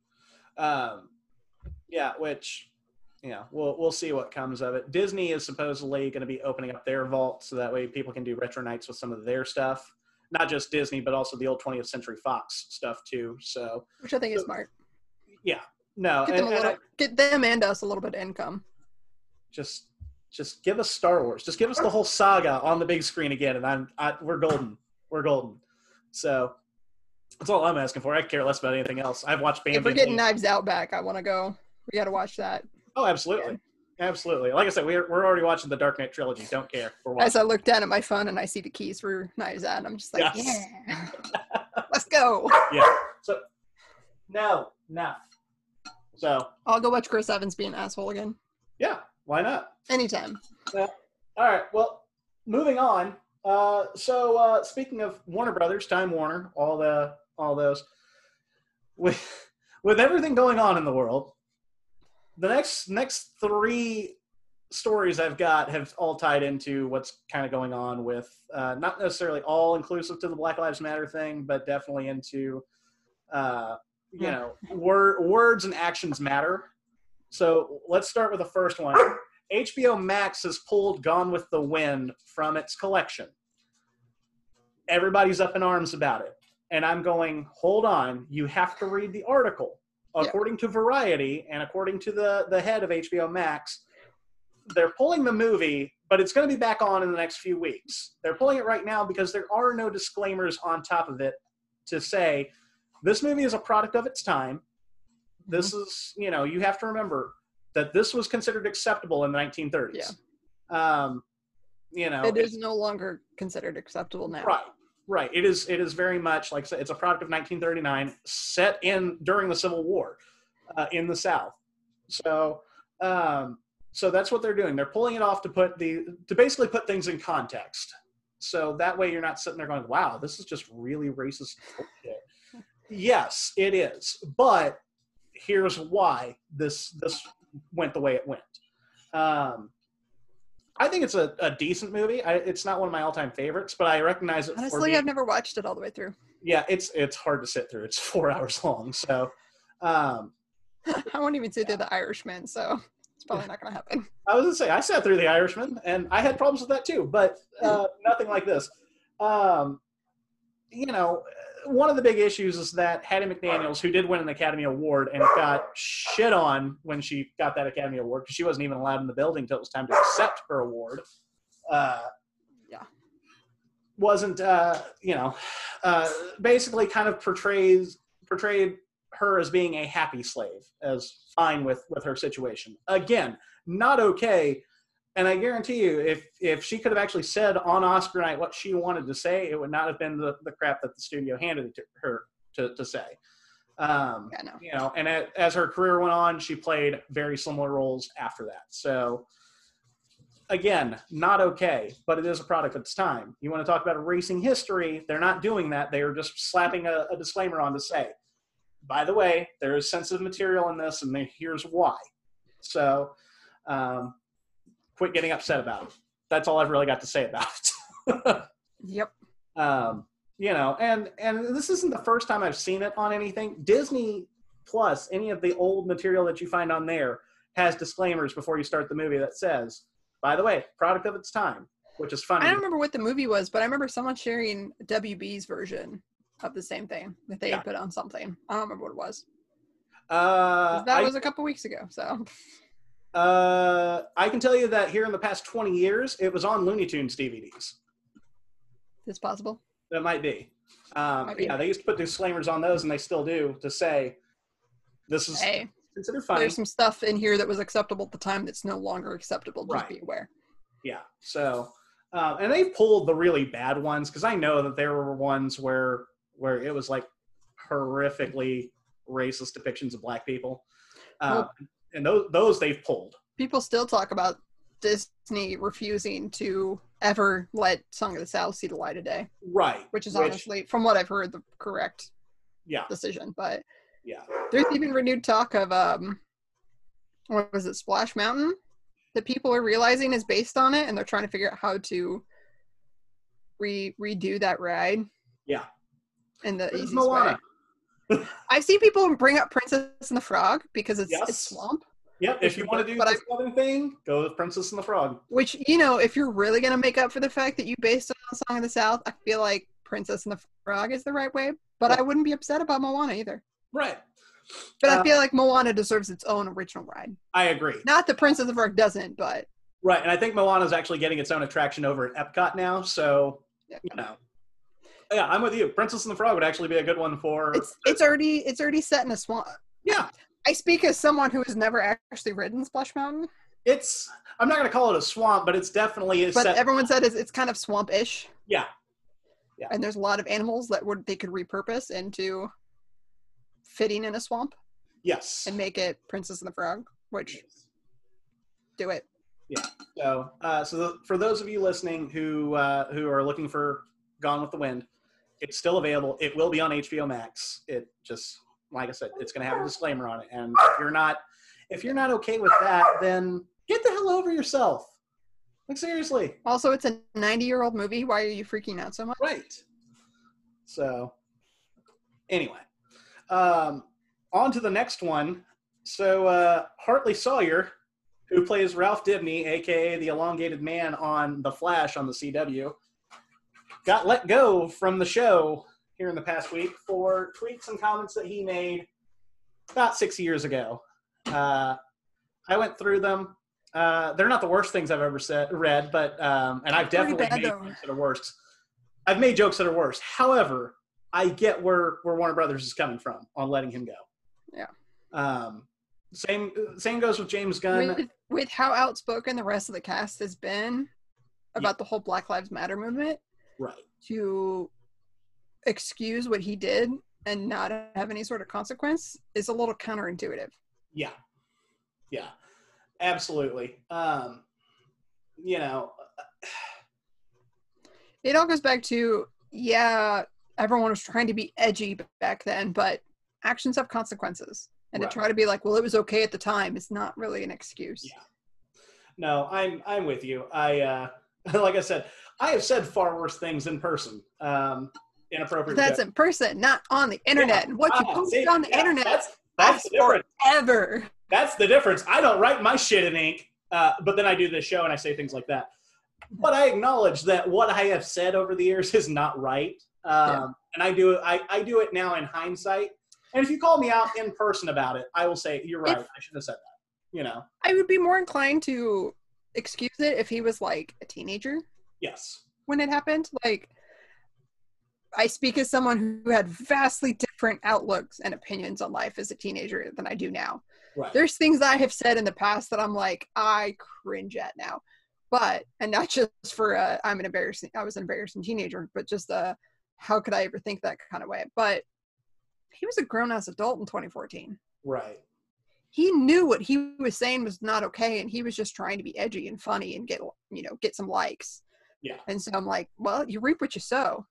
[SPEAKER 1] Um, yeah, which, you know, we'll we'll see what comes of it. Disney is supposedly going to be opening up their vault so that way people can do retro nights with some of their stuff. Not just Disney, but also the old twentieth Century Fox stuff too. So,
[SPEAKER 2] which I think
[SPEAKER 1] so,
[SPEAKER 2] is smart.
[SPEAKER 1] Yeah. No,
[SPEAKER 2] get them, and, a little, I, get them and us a little bit of income.
[SPEAKER 1] Just, just give us Star Wars. Just give us the whole saga on the big screen again, and I'm, I, we're golden. We're golden. So that's all I'm asking for. I care less about anything else. I've watched Bambi.
[SPEAKER 2] If we're getting Knives Out back, I want to go. We got to watch that.
[SPEAKER 1] Oh, absolutely, yeah. Absolutely. Like I said, we're we're already watching the Dark Knight trilogy. Don't care.
[SPEAKER 2] As I look down at my phone and I see the keys for Knives Out, I'm just like, yes. yeah, let's go.
[SPEAKER 1] Yeah. So no, no. So
[SPEAKER 2] I'll go watch Chris Evans be an asshole again.
[SPEAKER 1] Yeah, why not?
[SPEAKER 2] Anytime.
[SPEAKER 1] Yeah. All right. Well, moving on. Uh, so uh, speaking of Warner Brothers, Time Warner, all the all those, with with everything going on in the world, the next next three stories I've got have all tied into what's kind of going on with, uh, not necessarily all inclusive to the Black Lives Matter thing, but definitely into, uh, you
[SPEAKER 2] Yeah.
[SPEAKER 1] know, word, words and actions matter. So let's start with the first one. H B O Max has pulled Gone with the Wind from its collection. Everybody's up in arms about it. And I'm going, hold on, you have to read the article. According yeah. to Variety and according to the, the head of H B O Max, they're pulling the movie, but it's going to be back on in the next few weeks. They're pulling it right now because there are no disclaimers on top of it to say, this movie is a product of its time. This mm-hmm. is, you know, you have to remember that this was considered acceptable in the nineteen thirties. Yeah. Um, you know,
[SPEAKER 2] it is no longer considered acceptable now.
[SPEAKER 1] Right. Right. It is. It is very much like I said, it's a product of nineteen thirty-nine, set in during the Civil War, uh, in the South. So, um, so that's what they're doing. They're pulling it off to put the to basically put things in context. So that way, you're not sitting there going, "Wow, this is just really racist bullshit." Yes, it is. But here's why this this went the way it went. Um, I think it's a, a decent movie. I, it's not one of my all-time favorites, but I recognize it.
[SPEAKER 2] Honestly,
[SPEAKER 1] for being,
[SPEAKER 2] I've never watched it all the way through.
[SPEAKER 1] Yeah, it's it's hard to sit through. It's four hours long, so um,
[SPEAKER 2] I won't even sit through The Irishman, so it's probably not going to happen.
[SPEAKER 1] I was gonna say I sat through The Irishman, and I had problems with that too, but uh, nothing like this. Um, you know, one of the big issues is that Hattie McDaniels, who did win an Academy Award and got shit on when she got that Academy Award because she wasn't even allowed in the building until it was time to accept her award, uh,
[SPEAKER 2] yeah,
[SPEAKER 1] wasn't, uh, you know, uh, basically kind of portrays portrayed her as being a happy slave, as fine with, with her situation. Again, not okay. And I guarantee you, if if she could have actually said on Oscar night what she wanted to say, it would not have been the, the crap that the studio handed it to her to, to say. Um,
[SPEAKER 2] yeah, no.
[SPEAKER 1] You know, and as, as her career went on, she played very similar roles after that. So, again, not okay, but it is a product of its time. You want to talk about erasing history, they're not doing that. They are just slapping a, a disclaimer on to say, by the way, there is sensitive material in this, and here's why. So, um, quit getting upset about it. That's all I've really got to say about it.
[SPEAKER 2] Yep.
[SPEAKER 1] Um, you know, and and this isn't the first time I've seen it on anything. Disney Plus, any of the old material that you find on there has disclaimers before you start the movie that says, by the way, product of its time, which is funny.
[SPEAKER 2] I don't remember what the movie was, but I remember someone sharing W B's version of the same thing that they yeah. had put on something. I don't remember what it was.
[SPEAKER 1] Uh,
[SPEAKER 2] that
[SPEAKER 1] I,
[SPEAKER 2] was a couple weeks ago, so...
[SPEAKER 1] Uh, I can tell you that here in the past twenty years, it was on Looney Tunes D V Ds.
[SPEAKER 2] Is possible?
[SPEAKER 1] That might be. Um,
[SPEAKER 2] might be.
[SPEAKER 1] Yeah, they used to put disclaimers on those, and they still do, to say, this is
[SPEAKER 2] hey,
[SPEAKER 1] considered funny.
[SPEAKER 2] There's some stuff in here that was acceptable at the time that's no longer acceptable. Just
[SPEAKER 1] right.
[SPEAKER 2] be aware.
[SPEAKER 1] Yeah, so, um, and they've pulled the really bad ones, because I know that there were ones where where it was, like, horrifically racist depictions of black people. Um, well, And those those they've pulled.
[SPEAKER 2] People still talk about Disney refusing to ever let Song of the South see the light of day.
[SPEAKER 1] Right.
[SPEAKER 2] Which is
[SPEAKER 1] which,
[SPEAKER 2] honestly, from what I've heard, the correct
[SPEAKER 1] yeah.
[SPEAKER 2] decision. But
[SPEAKER 1] yeah,
[SPEAKER 2] there's even renewed talk of, um, what was it, Splash Mountain? That people are realizing is based on it, and they're trying to figure out how to re redo that ride.
[SPEAKER 1] Yeah.
[SPEAKER 2] In the easiest
[SPEAKER 1] Moana.
[SPEAKER 2] way. I've seen people bring up Princess and the Frog because it's,
[SPEAKER 1] yes.
[SPEAKER 2] it's swamp.
[SPEAKER 1] Yep, if you want to do the southern thing, go with Princess and the Frog.
[SPEAKER 2] Which, you know, if you're really going to make up for the fact that you based it on Song of the South, I feel like Princess and the Frog is the right way. But yeah. I wouldn't be upset about Moana either.
[SPEAKER 1] Right.
[SPEAKER 2] But
[SPEAKER 1] uh,
[SPEAKER 2] I feel like Moana deserves its own original ride.
[SPEAKER 1] I agree.
[SPEAKER 2] Not that Princess and the Frog doesn't, but...
[SPEAKER 1] Right, and I think Moana is actually getting its own attraction over at Epcot now, so,
[SPEAKER 2] yeah.
[SPEAKER 1] you know. Yeah, I'm with you. Princess and the Frog would actually be a good one for...
[SPEAKER 2] It's it's already it's already set in a swamp.
[SPEAKER 1] Yeah.
[SPEAKER 2] I speak as someone who has never actually ridden Splash Mountain.
[SPEAKER 1] It's... I'm not going to call it a swamp, but it's definitely... A
[SPEAKER 2] but
[SPEAKER 1] set...
[SPEAKER 2] everyone said it's, it's kind of swamp-ish.
[SPEAKER 1] Yeah. Yeah.
[SPEAKER 2] And there's a lot of animals that would they could repurpose into fitting in a swamp.
[SPEAKER 1] Yes.
[SPEAKER 2] And make it Princess and the Frog, which... Yes. Do it.
[SPEAKER 1] Yeah. So, uh, so the, for those of you listening who uh, who are looking for Gone with the Wind, it's still available. It will be on H B O Max. It just, like I said, it's going to have a disclaimer on it. And if you're not, if you're not okay with that, then get the hell over yourself. Like, seriously.
[SPEAKER 2] Also, it's a ninety-year-old movie. Why are you freaking out so much?
[SPEAKER 1] Right. So, anyway. Um, on to the next one. So, uh, Hartley Sawyer, who plays Ralph Dibny, a k a the elongated man on The Flash on the C W, got let go from the show here in the past week for tweets and comments that he made about six years ago. Uh, I went through them. Uh, they're not the worst things I've ever said, read, but um, and I've definitely
[SPEAKER 2] bad,
[SPEAKER 1] made
[SPEAKER 2] though.
[SPEAKER 1] jokes that are worse. I've made jokes that are worse. However, I get where, where Warner Brothers is coming from on letting him go.
[SPEAKER 2] Yeah.
[SPEAKER 1] Um, same same goes with James Gunn.
[SPEAKER 2] With, with how outspoken the rest of the cast has been about yeah. the whole Black Lives Matter movement,
[SPEAKER 1] right?
[SPEAKER 2] To excuse what he did and not have any sort of consequence is a little counterintuitive.
[SPEAKER 1] Yeah. Yeah. Absolutely. Um, you know,
[SPEAKER 2] it all goes back to, yeah, everyone was trying to be edgy back then, but actions have consequences. And right. to try to be like, well, it was okay at the time is not really an excuse.
[SPEAKER 1] Yeah. No, I'm I'm with you. I uh, like I said, I have said far worse things in person. Um, inappropriate.
[SPEAKER 2] That's
[SPEAKER 1] jokes.
[SPEAKER 2] in person, not on the internet.
[SPEAKER 1] Yeah.
[SPEAKER 2] And what
[SPEAKER 1] ah,
[SPEAKER 2] you post
[SPEAKER 1] see,
[SPEAKER 2] on the
[SPEAKER 1] yeah,
[SPEAKER 2] internet
[SPEAKER 1] that's, that's the difference.
[SPEAKER 2] Forever.
[SPEAKER 1] That's the difference. I don't write my shit in ink, uh, but then I do this show and I say things like that. But I acknowledge that what I have said over the years is not right. Um, yeah. And I do, I, I do it now in hindsight. And if you call me out in person about it, I will say, you're right. If, I should have said that. You know,
[SPEAKER 2] I would be more inclined to excuse it if he was like a teenager.
[SPEAKER 1] Yes.
[SPEAKER 2] When it happened. Like, I speak as someone who had vastly different outlooks and opinions on life as a teenager than I do now.
[SPEAKER 1] Right.
[SPEAKER 2] There's things that I have said in the past that I'm like, I cringe at now. But, and not just for, uh, I'm an embarrassing, I was an embarrassing teenager, but just, uh, how could I ever think that kind of way? But he was a grown-ass adult in twenty fourteen.
[SPEAKER 1] Right.
[SPEAKER 2] He knew what he was saying was not okay, and he was just trying to be edgy and funny and get, you know, get some likes.
[SPEAKER 1] Yeah.
[SPEAKER 2] And so I'm like, well, you reap what you sow.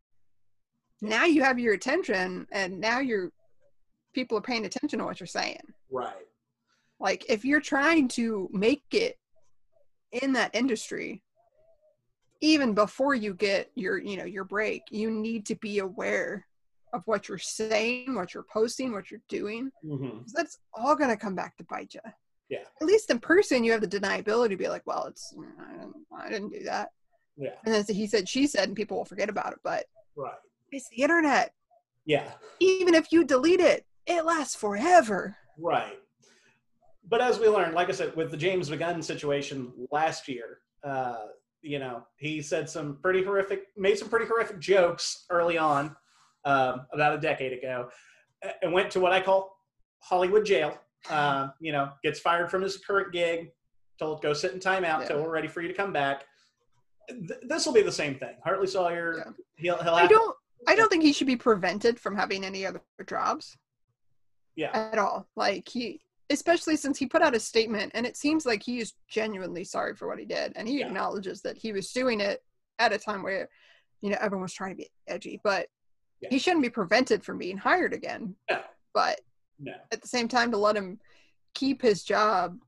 [SPEAKER 2] Now you have your attention, and now you're people are paying attention to what you're saying.
[SPEAKER 1] Right.
[SPEAKER 2] Like, if you're trying to make it in that industry, even before you get your, you know, your break, you need to be aware of what you're saying, what you're posting, what you're doing.
[SPEAKER 1] Mm-hmm.
[SPEAKER 2] That's all going to come back to bite you.
[SPEAKER 1] Yeah.
[SPEAKER 2] At least in person, you have the deniability to be like, well, it's, I didn't, I didn't do that.
[SPEAKER 1] Yeah.
[SPEAKER 2] And then he said, she said, and people will forget about it. But
[SPEAKER 1] right.
[SPEAKER 2] It's the internet.
[SPEAKER 1] Yeah.
[SPEAKER 2] Even if you delete it, it lasts forever.
[SPEAKER 1] Right. But as we learned, like I said, with the James McGunn situation last year, uh, you know, he said some pretty horrific, made some pretty horrific jokes early on, um, about a decade ago, and went to what I call Hollywood jail. Uh, you know, gets fired from his current gig, told go sit in timeout
[SPEAKER 2] Yeah.
[SPEAKER 1] till we're ready for you to come back. Th- this will be the same thing. Hartley Sawyer,
[SPEAKER 2] Yeah.
[SPEAKER 1] he'll, he'll
[SPEAKER 2] I
[SPEAKER 1] have
[SPEAKER 2] don't. I don't think he should be prevented from having any other jobs.
[SPEAKER 1] Yeah.
[SPEAKER 2] At all. Like, he, especially since he put out a statement, and it seems like he is genuinely sorry for what he did, and he
[SPEAKER 1] Yeah.
[SPEAKER 2] acknowledges that he was doing it at a time where, you know, everyone was trying to be edgy, but
[SPEAKER 1] Yeah.
[SPEAKER 2] he shouldn't be prevented from being hired again.
[SPEAKER 1] No.
[SPEAKER 2] But
[SPEAKER 1] No.
[SPEAKER 2] at the same time, to let him keep his job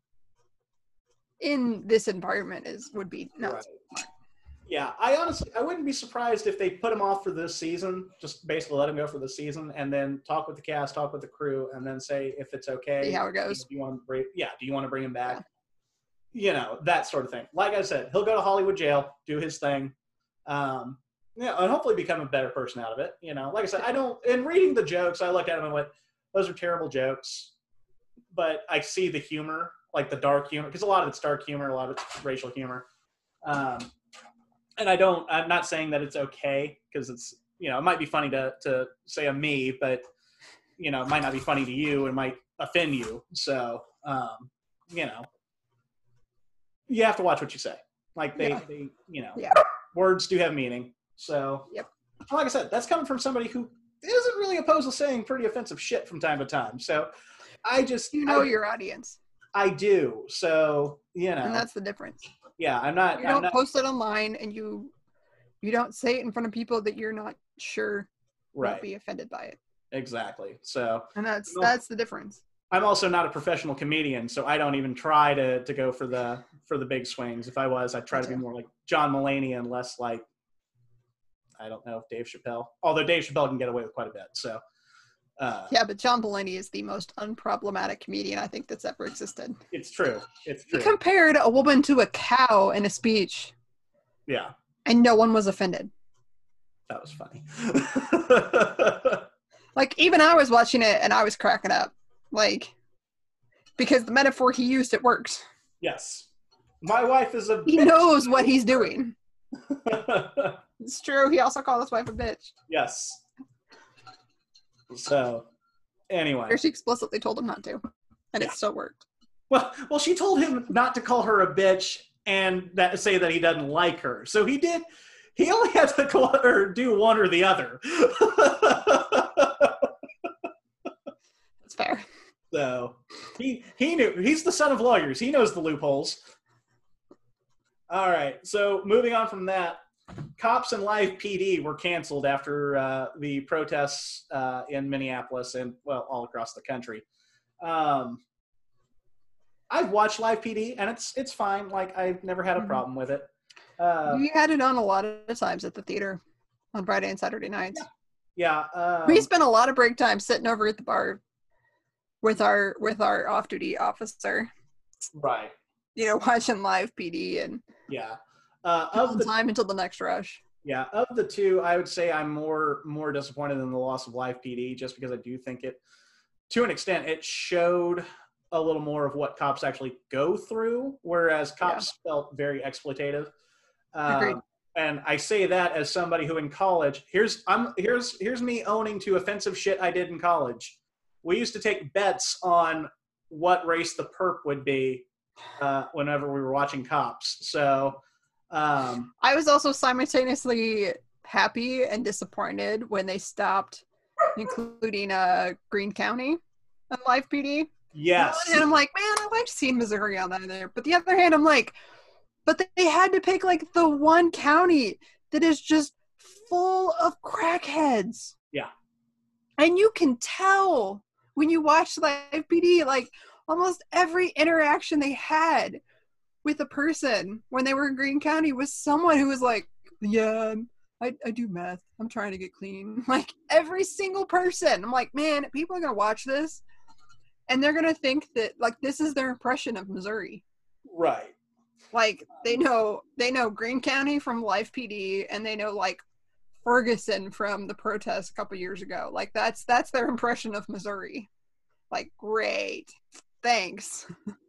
[SPEAKER 2] in this environment is would be nuts.
[SPEAKER 1] Right. Yeah, I honestly, I wouldn't be surprised if they put him off for this season, just basically let him go for the season, and then talk with the cast, talk with the crew, and then say if it's okay.
[SPEAKER 2] See how it goes.
[SPEAKER 1] Do you want to bring? Yeah, do you want to bring him back? Yeah. You know, that sort of thing. Like I said, he'll go to Hollywood jail, do his thing, um, yeah, and hopefully become a better person out of it. You know, like I said, I don't. In reading the jokes, I look at them and went, "Those are terrible jokes," but I see the humor, like the dark humor, because a lot of it's dark humor, a lot of it's racial humor. Um, And I don't, I'm not saying that it's okay, because it's, you know, it might be funny to, to say a me, but, you know, it might not be funny to you. It might offend you. So, um, you know, you have to watch what you say. Like they,
[SPEAKER 2] Yeah.
[SPEAKER 1] they you know,
[SPEAKER 2] Yeah.
[SPEAKER 1] words do have meaning. So,
[SPEAKER 2] Yep.
[SPEAKER 1] like I said, that's coming from somebody who isn't really opposed to saying pretty offensive shit from time to time. So I just,
[SPEAKER 2] You know
[SPEAKER 1] I,
[SPEAKER 2] your audience.
[SPEAKER 1] I do. So, you know,
[SPEAKER 2] And that's the difference.
[SPEAKER 1] yeah, I'm not,
[SPEAKER 2] You
[SPEAKER 1] I'm
[SPEAKER 2] don't
[SPEAKER 1] not,
[SPEAKER 2] post it online, and you you don't say it in front of people that you're not sure
[SPEAKER 1] right.
[SPEAKER 2] won't be offended by it.
[SPEAKER 1] Exactly. So,
[SPEAKER 2] And that's
[SPEAKER 1] No.
[SPEAKER 2] that's the difference.
[SPEAKER 1] I'm also not a professional comedian, so I don't even try to to go for the for the big swings. If I was, I'd try to be more like John Mulaney and less like, I don't know, Dave Chappelle. Although Dave Chappelle can get away with quite a bit. So uh,
[SPEAKER 2] yeah, but John Mulaney is the most unproblematic comedian I think that's ever existed.
[SPEAKER 1] It's true. It's true.
[SPEAKER 2] He compared a woman to a cow in a speech.
[SPEAKER 1] Yeah.
[SPEAKER 2] And no one was offended.
[SPEAKER 1] That was funny.
[SPEAKER 2] Like, even I was watching it and I was cracking up. Like, because the metaphor he used, it works.
[SPEAKER 1] Yes. My wife is a
[SPEAKER 2] He
[SPEAKER 1] bitch.
[SPEAKER 2] knows what he's doing. It's true. He also called his wife a bitch.
[SPEAKER 1] Yes. So, anyway.
[SPEAKER 2] Or she explicitly told him not to. And
[SPEAKER 1] Yeah.
[SPEAKER 2] it still worked.
[SPEAKER 1] Well, well, she told him not to call her a bitch and that say that he doesn't like her. So he did. He only had to call her do one or the other.
[SPEAKER 2] That's fair.
[SPEAKER 1] So he he knew. He's the son of lawyers. He knows the loopholes. All right. So moving on from that, Cops and Live P D were canceled after uh, the protests uh, in Minneapolis and, well, all across the country. Um, I've watched Live P D and it's it's fine. Like, I've never had a problem with it. Uh,
[SPEAKER 2] We had it on a lot of times at the theater on Friday and Saturday nights.
[SPEAKER 1] yeah. Um,
[SPEAKER 2] We spent a lot of break time sitting over at the bar with our with our off-duty officer,
[SPEAKER 1] right.
[SPEAKER 2] you know, watching Live P D and
[SPEAKER 1] Yeah. Uh,
[SPEAKER 2] of
[SPEAKER 1] of the
[SPEAKER 2] time until the next rush.
[SPEAKER 1] yeah of the two, I would say I'm more more disappointed in the loss of Live P D, just because I do think it, to an extent, it showed a little more of what cops actually go through, whereas Cops yeah. felt very exploitative.
[SPEAKER 2] Agreed.
[SPEAKER 1] Um, and I say that as somebody who in college, here's I'm here's here's me owning to offensive shit I did in college. We used to take bets on what race the perp would be uh, whenever we were watching Cops. So um,
[SPEAKER 2] I was also simultaneously happy and disappointed when they stopped including uh, Greene County on Live P D.
[SPEAKER 1] Yes.
[SPEAKER 2] And I'm like, man, I like seeing Missouri on that there. But the other hand, I'm like, but they had to pick like the one county that is just full of crackheads.
[SPEAKER 1] Yeah.
[SPEAKER 2] And you can tell when you watch Live P D, like almost every interaction they had with a person when they were in Greene County was someone who was like, yeah, I, I do meth. I'm trying to get clean. Like every single person. I'm like, man, people are going to watch this and they're going to think that like this is their impression of Missouri.
[SPEAKER 1] Right.
[SPEAKER 2] Like they know, they know Greene County from Live P D and they know like Ferguson from the protests a couple years ago. Like that's, that's their impression of Missouri. Like, great. Thanks.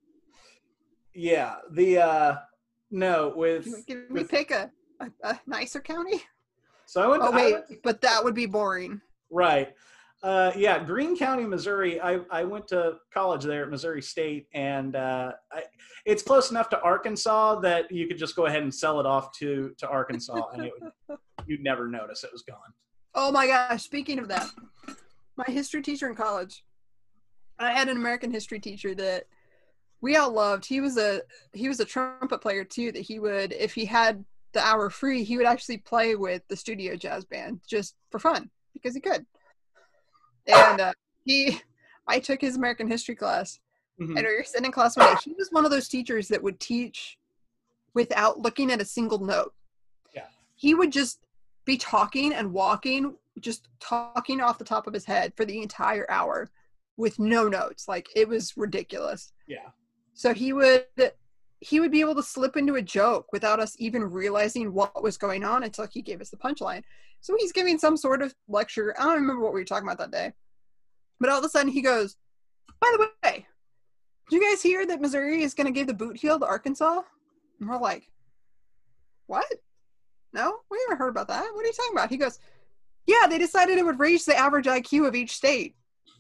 [SPEAKER 1] Yeah. The, uh, no, with.
[SPEAKER 2] Give me
[SPEAKER 1] with,
[SPEAKER 2] pick a, a, a nicer county.
[SPEAKER 1] So I went.
[SPEAKER 2] Oh,
[SPEAKER 1] To,
[SPEAKER 2] wait,
[SPEAKER 1] I went,
[SPEAKER 2] but that would be boring.
[SPEAKER 1] Right. Uh, yeah, Greene County, Missouri. I, I went to college there at Missouri State, and uh, I, it's close enough to Arkansas that you could just go ahead and sell it off to, to Arkansas, and it would, you'd never notice it was gone.
[SPEAKER 2] Oh my gosh! Speaking of that, my history teacher in college, I had an American history teacher that we all loved. He was a he was a trumpet player too. That he would, if he had the hour free, he would actually play with the studio jazz band just for fun because he could. And uh, he, I took his American history class, mm-hmm. and we were sitting in class one day. He was one of those teachers that would teach without looking at a single note.
[SPEAKER 1] Yeah.
[SPEAKER 2] He would just be talking and walking, just talking off the top of his head for the entire hour with no notes. Like, it was ridiculous.
[SPEAKER 1] Yeah.
[SPEAKER 2] So he would, he would be able to slip into a joke without us even realizing what was going on until he gave us the punchline. So he's giving some sort of lecture. I don't remember what we were talking about that day. But all of a sudden he goes, by the way, did you guys hear that Missouri is going to give the boot heel to Arkansas? And we're like, what? No, we haven't heard about that. What are you talking about? He goes, yeah, they decided it would raise the average I Q of each state.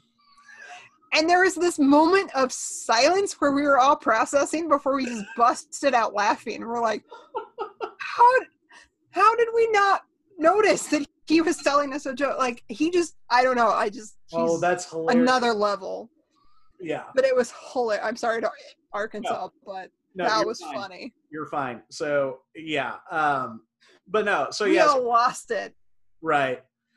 [SPEAKER 2] And there was this moment of silence where we were all processing before we just busted out laughing. We're like, how, how did we not notice that he was telling us a joke? Like, he just, I don't know. I just, he's
[SPEAKER 1] oh, that's hilarious.
[SPEAKER 2] Another level.
[SPEAKER 1] Yeah.
[SPEAKER 2] But it was hilarious. I'm sorry to Arkansas, no. but
[SPEAKER 1] no,
[SPEAKER 2] that was
[SPEAKER 1] fine.
[SPEAKER 2] funny.
[SPEAKER 1] You're fine. So, yeah. Um, but no, so
[SPEAKER 2] we
[SPEAKER 1] yes.
[SPEAKER 2] all lost it.
[SPEAKER 1] Right.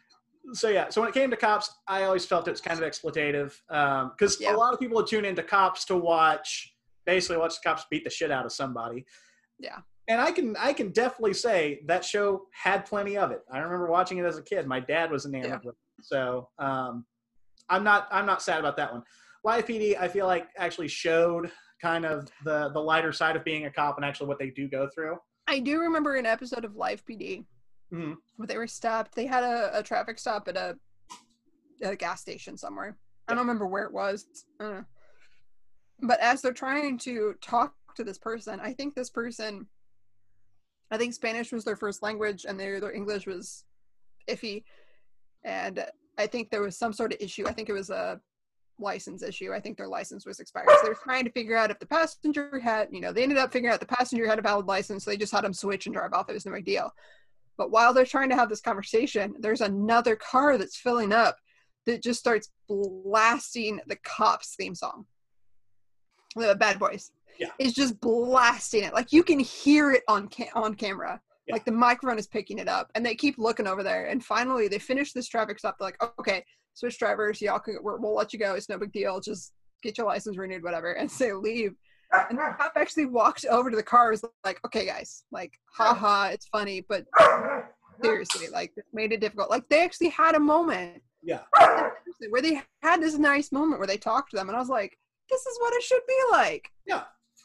[SPEAKER 1] so yeah, so when it came to Cops, I always felt it was kind of exploitative because um,
[SPEAKER 2] Yeah.
[SPEAKER 1] a lot of people would tune into Cops to watch, basically watch the cops beat the shit out of somebody.
[SPEAKER 2] Yeah.
[SPEAKER 1] And I can I can definitely say that show had plenty of it. I remember watching it as a kid. My dad was enamored
[SPEAKER 2] Yeah.
[SPEAKER 1] with it. So um, I'm not I'm not sad about that one. Live P D, I feel like actually showed kind of the the lighter side of being a cop and actually what they do go through.
[SPEAKER 2] I do remember an episode of Live P D
[SPEAKER 1] Mm-hmm.
[SPEAKER 2] where they were stopped. They had a, a traffic stop at a, a gas station somewhere. I don't remember where it was. I don't know. But as they're trying to talk to this person, I think this person, I think Spanish was their first language and their, their English was iffy. And I think there was some sort of issue. I think it was a license issue. I think their license was expired. So they were trying to figure out if the passenger had, you know, they ended up figuring out the passenger had a valid license. So they just had him switch and drive off. It was no big deal. But while they're trying to have this conversation, there's another car that's filling up that just starts blasting the Cops theme song. The Bad Boys.
[SPEAKER 1] Yeah.
[SPEAKER 2] It's just blasting it. Like you can hear it on ca- on camera.
[SPEAKER 1] Yeah.
[SPEAKER 2] Like the microphone is picking it up. And they keep looking over there. And finally they finish this traffic stop. They're like, okay, switch drivers. Y'all can, we're, we'll let you go. It's no big deal. Just get your license renewed, whatever. And so they leave. And the cop actually walked over to the car. Was like, okay, guys, like, haha, it's funny, but seriously, like, it made it difficult. Like, they actually had a moment.
[SPEAKER 1] Yeah.
[SPEAKER 2] Where they had this nice moment where they talked to them, and I was like, this is what it should be like.
[SPEAKER 1] Yeah.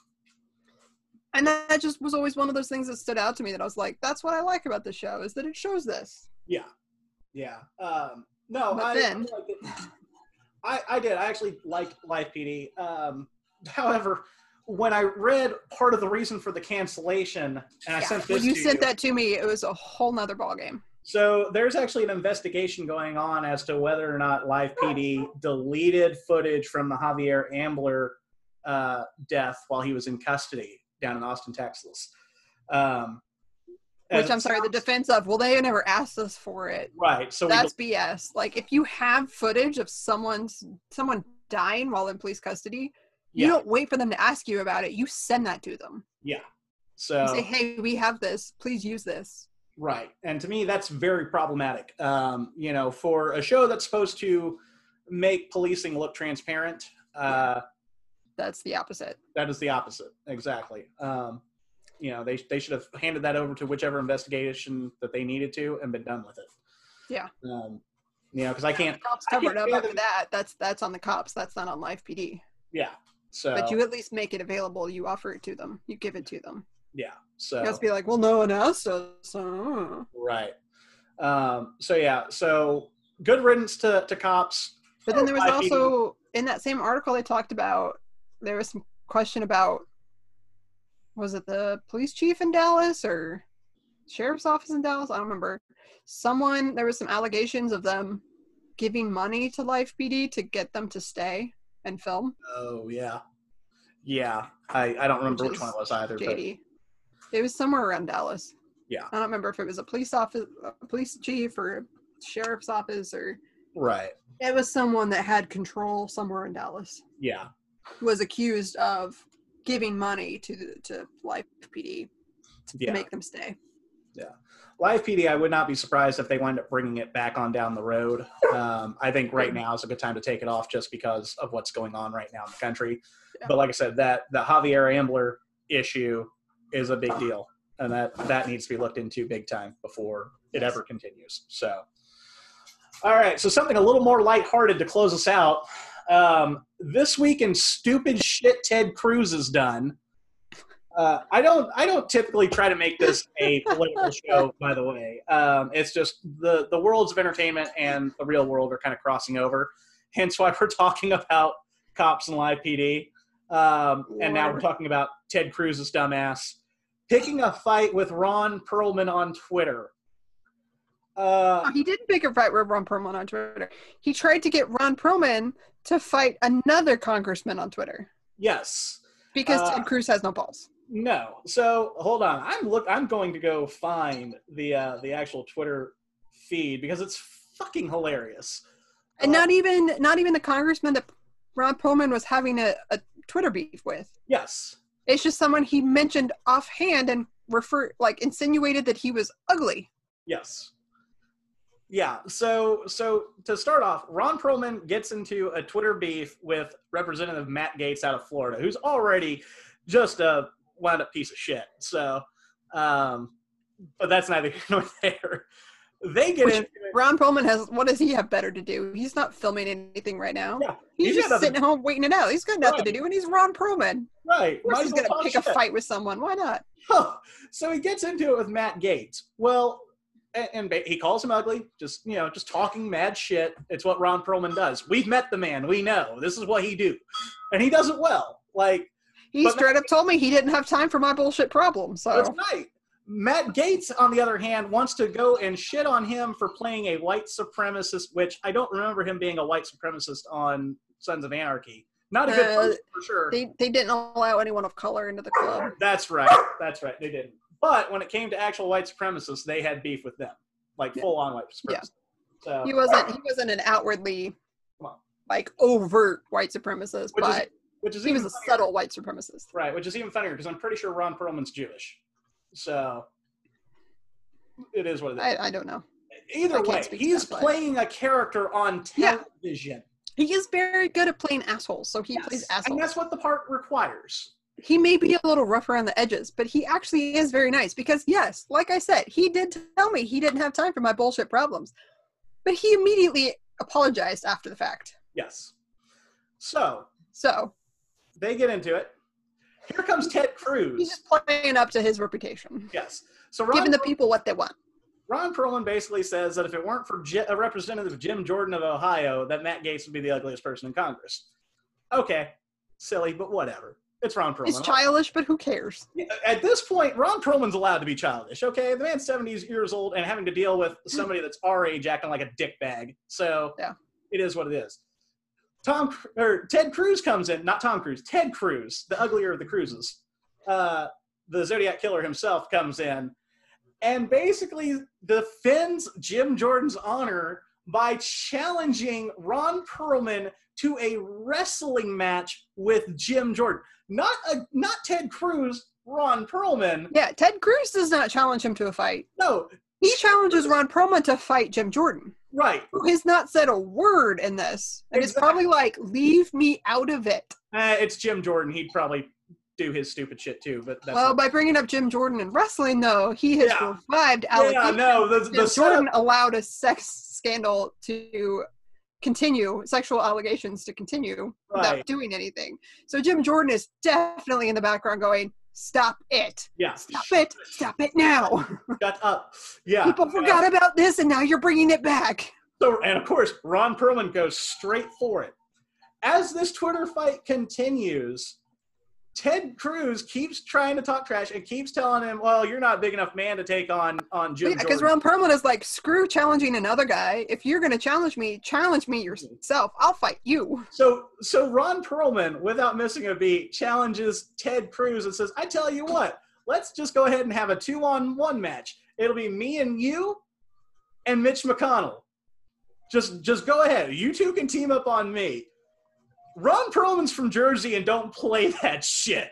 [SPEAKER 2] And that just was always one of those things that stood out to me that I was like, that's what I like about the show, is that it shows this.
[SPEAKER 1] Yeah. Yeah. Um, no,
[SPEAKER 2] But
[SPEAKER 1] I,
[SPEAKER 2] then-
[SPEAKER 1] I, I did. I actually liked Live P D. Um, however, when I read part of the reason for the cancellation, and I
[SPEAKER 2] Yeah,
[SPEAKER 1] sent this
[SPEAKER 2] when you
[SPEAKER 1] to
[SPEAKER 2] sent
[SPEAKER 1] you,
[SPEAKER 2] that to me, it was a whole nother ballgame.
[SPEAKER 1] so there's actually an investigation going on as to whether or not Live P D deleted footage from the Javier Ambler uh, death while he was in custody down in Austin, Texas. Um, as
[SPEAKER 2] Which
[SPEAKER 1] it
[SPEAKER 2] I'm sorry, the
[SPEAKER 1] sounds-
[SPEAKER 2] defense of, well, they never asked us for it.
[SPEAKER 1] Right. So we
[SPEAKER 2] That's B S. Like, if you have footage of someone's someone dying while in police custody, you
[SPEAKER 1] yeah,
[SPEAKER 2] don't wait for them to ask you about it. You send that to them.
[SPEAKER 1] yeah. So
[SPEAKER 2] You say, hey, we have this. Please use this.
[SPEAKER 1] right. And to me, that's very problematic. Um, you know, for a show that's supposed to make policing look transparent, uh,
[SPEAKER 2] That's the opposite.
[SPEAKER 1] that is the opposite. Exactly. Um, you know, they they should have handed that over to whichever investigation that they needed to and been done with it.
[SPEAKER 2] Yeah.
[SPEAKER 1] Um, you know, because I can't.
[SPEAKER 2] Cops
[SPEAKER 1] I
[SPEAKER 2] covered
[SPEAKER 1] can't
[SPEAKER 2] up after
[SPEAKER 1] fathom-
[SPEAKER 2] that. That's that's on the cops. That's not on Live P D.
[SPEAKER 1] Yeah. So.
[SPEAKER 2] But you at least make it available. You offer it to them. You give it to them.
[SPEAKER 1] Yeah. So.
[SPEAKER 2] You have to be like, well, no one asked us. Uh.
[SPEAKER 1] Right. Um, so yeah. So good riddance to to cops.
[SPEAKER 2] But then there was
[SPEAKER 1] Live P D.
[SPEAKER 2] also, in that same article they talked about, there was some question about, was it the police chief in Dallas or sheriff's office in Dallas? I don't remember. Someone, there was some allegations of them giving money to Live P D to get them to stay and film.
[SPEAKER 1] Oh yeah. Yeah. I I don't remember
[SPEAKER 2] Which
[SPEAKER 1] which one
[SPEAKER 2] is
[SPEAKER 1] it was either. But
[SPEAKER 2] Shady. It was somewhere around Dallas.
[SPEAKER 1] Yeah.
[SPEAKER 2] I don't remember if it was a police office, a police chief or a sheriff's office, or
[SPEAKER 1] right.
[SPEAKER 2] it was someone that had control somewhere in Dallas.
[SPEAKER 1] Yeah.
[SPEAKER 2] Was accused of giving money to the, to Live P D to
[SPEAKER 1] Yeah.
[SPEAKER 2] make them stay.
[SPEAKER 1] Live P D, I would not be surprised if they wind up bringing it back on down the road. Um, I think right now is a good time to take it off just because of what's going on right now in the country.
[SPEAKER 2] Yeah.
[SPEAKER 1] But like I said, that the Javier Ambler issue is a big deal, and that that needs to be looked into big time before it
[SPEAKER 2] Yes.
[SPEAKER 1] ever continues. So, all right, so something a little more lighthearted to close us out. Um, this week in stupid shit Ted Cruz has done. Uh, I don't. I don't typically try to make this a political show. By the way, um, it's just the the worlds of entertainment and the real world are kind of crossing over. Hence why we're talking about cops and Live P D, um, and now we're
[SPEAKER 2] Lord.
[SPEAKER 1] talking about Ted Cruz's dumbass picking a fight with Ron Perlman on Twitter. Uh,
[SPEAKER 2] Oh, he didn't pick a fight with Ron Perlman on Twitter. He tried to get Ron Perlman to fight another congressman on Twitter
[SPEAKER 1] yes.
[SPEAKER 2] because
[SPEAKER 1] Uh,
[SPEAKER 2] Ted Cruz has no balls.
[SPEAKER 1] No. So hold on. I'm look. I'm going to go find the uh, the actual Twitter feed because it's fucking hilarious.
[SPEAKER 2] And
[SPEAKER 1] Uh,
[SPEAKER 2] not even not even the congressman that Ron Perlman was having a, a Twitter beef with.
[SPEAKER 1] Yes.
[SPEAKER 2] It's just someone he mentioned offhand and refer like insinuated that he was ugly.
[SPEAKER 1] Yes. Yeah, so so to start off, Ron Perlman gets into a Twitter beef with Representative Matt Gaetz out of Florida, who's already just a wound up piece of shit. So, um, but that's neither here nor there. They get
[SPEAKER 2] Which
[SPEAKER 1] into it.
[SPEAKER 2] Ron Perlman has. What does he have better to do? He's not filming anything right now.
[SPEAKER 1] Yeah,
[SPEAKER 2] he's,
[SPEAKER 1] he's
[SPEAKER 2] just
[SPEAKER 1] got nothing-
[SPEAKER 2] sitting home waiting it out. He's got nothing
[SPEAKER 1] Right.
[SPEAKER 2] to do, and he's Ron Perlman.
[SPEAKER 1] Right.
[SPEAKER 2] Of course,
[SPEAKER 1] might
[SPEAKER 2] he's
[SPEAKER 1] as well
[SPEAKER 2] gonna
[SPEAKER 1] talk
[SPEAKER 2] pick
[SPEAKER 1] shit.
[SPEAKER 2] a fight with someone. Why not?
[SPEAKER 1] So he gets into it with Matt Gaetz. Well, and, and ba- he calls him ugly. Just you know, just talking mad shit. It's what Ron Perlman does. We've met the man. We know this is what he do, and he does it well. Like
[SPEAKER 2] He
[SPEAKER 1] But
[SPEAKER 2] straight up told me he didn't have time for my bullshit problem. So
[SPEAKER 1] that's right. Matt Gaetz, on the other hand, wants to go and shit on him for playing a white supremacist, which I don't remember him being a white supremacist on Sons of Anarchy. Not a good
[SPEAKER 2] Uh,
[SPEAKER 1] person for sure.
[SPEAKER 2] they they didn't allow anyone of color into the club.
[SPEAKER 1] That's right. That's right. They didn't. But when it came to actual white supremacists, they had beef with them, like
[SPEAKER 2] Yeah.
[SPEAKER 1] full on white supremacists.
[SPEAKER 2] Yeah.
[SPEAKER 1] So
[SPEAKER 2] He wasn't he wasn't an outwardly
[SPEAKER 1] Come on.
[SPEAKER 2] like overt white supremacist,
[SPEAKER 1] Which is-
[SPEAKER 2] but
[SPEAKER 1] which is
[SPEAKER 2] he was
[SPEAKER 1] even
[SPEAKER 2] a
[SPEAKER 1] funnier.
[SPEAKER 2] subtle white supremacist.
[SPEAKER 1] Right, which is even funnier because I'm pretty sure Ron Perlman's Jewish. So it is what it is.
[SPEAKER 2] I, I don't know.
[SPEAKER 1] Either
[SPEAKER 2] I can't
[SPEAKER 1] way,
[SPEAKER 2] speak to
[SPEAKER 1] he's
[SPEAKER 2] that, but-
[SPEAKER 1] playing a character on
[SPEAKER 2] Yeah.
[SPEAKER 1] television.
[SPEAKER 2] He is very good at playing assholes, so he
[SPEAKER 1] Yes,
[SPEAKER 2] plays
[SPEAKER 1] and
[SPEAKER 2] assholes.
[SPEAKER 1] that's what the part requires.
[SPEAKER 2] He may be a little rough around the edges, but he actually is very nice because, yes, like I said, he did tell me he didn't have time for my bullshit problems. But he immediately apologized after the fact.
[SPEAKER 1] Yes. So
[SPEAKER 2] So
[SPEAKER 1] they get into it. Here comes Ted
[SPEAKER 2] he's
[SPEAKER 1] Cruz.
[SPEAKER 2] just playing up to his reputation,
[SPEAKER 1] Yes. So Ron,
[SPEAKER 2] giving the people what they want.
[SPEAKER 1] Ron Perlman basically says that if it weren't for J- a Representative Jim Jordan of Ohio, that Matt Gaetz would be the ugliest person in Congress. Okay, silly, but whatever. It's Ron Perlman.
[SPEAKER 2] It's childish, but who cares?
[SPEAKER 1] At this point, Ron Perlman's allowed to be childish, okay? The man's seventy years old and having to deal with somebody that's our age acting like a dickbag. So
[SPEAKER 2] Yeah.
[SPEAKER 1] it is what it is. Tom or Ted Cruz comes in, not Tom Cruise, Ted Cruz, the uglier of the Cruzes. Uh, the Zodiac Killer himself comes in and basically defends Jim Jordan's honor by challenging Ron Perlman to a wrestling match with Jim Jordan. Not a not Ted Cruz, Ron Perlman.
[SPEAKER 2] Yeah, Ted Cruz does not challenge him to a fight.
[SPEAKER 1] No,
[SPEAKER 2] He challenges Ron Perlman to fight Jim Jordan,
[SPEAKER 1] right.
[SPEAKER 2] who has not said a word in this. And it's
[SPEAKER 1] Exactly.
[SPEAKER 2] probably like, leave me out of it.
[SPEAKER 1] Uh, it's Jim Jordan. He'd probably do his stupid shit too, but that's
[SPEAKER 2] Well, by bringing up Jim Jordan in wrestling, though, he has
[SPEAKER 1] Yeah.
[SPEAKER 2] revived
[SPEAKER 1] yeah,
[SPEAKER 2] allegations.
[SPEAKER 1] no, the,
[SPEAKER 2] Jim
[SPEAKER 1] the
[SPEAKER 2] Jordan
[SPEAKER 1] setup,
[SPEAKER 2] allowed a sex scandal to continue, sexual allegations to continue without
[SPEAKER 1] Right.
[SPEAKER 2] doing anything. So Jim Jordan is definitely in the background going, stop it.
[SPEAKER 1] yeah,
[SPEAKER 2] Stop it. Stop it now.
[SPEAKER 1] shut up. Yeah.
[SPEAKER 2] People forgot about this and now you're bringing it back.
[SPEAKER 1] So, and of course, Ron Perlman goes straight for it. As this Twitter fight continues, Ted Cruz keeps trying to talk trash and keeps telling him, well, you're not a big enough man to take on, on Jim
[SPEAKER 2] Yeah, because
[SPEAKER 1] Jordan.
[SPEAKER 2] Ron Perlman is like, screw challenging another guy. If you're going to challenge me, challenge me yourself. I'll fight you.
[SPEAKER 1] So, so Ron Perlman, without missing a beat, challenges Ted Cruz and says, I tell you what, let's just go ahead and have a two-on-one match. It'll be me and you and Mitch McConnell. Just, just go ahead. You two can team up on me. Ron Perlman's from Jersey and don't play that shit.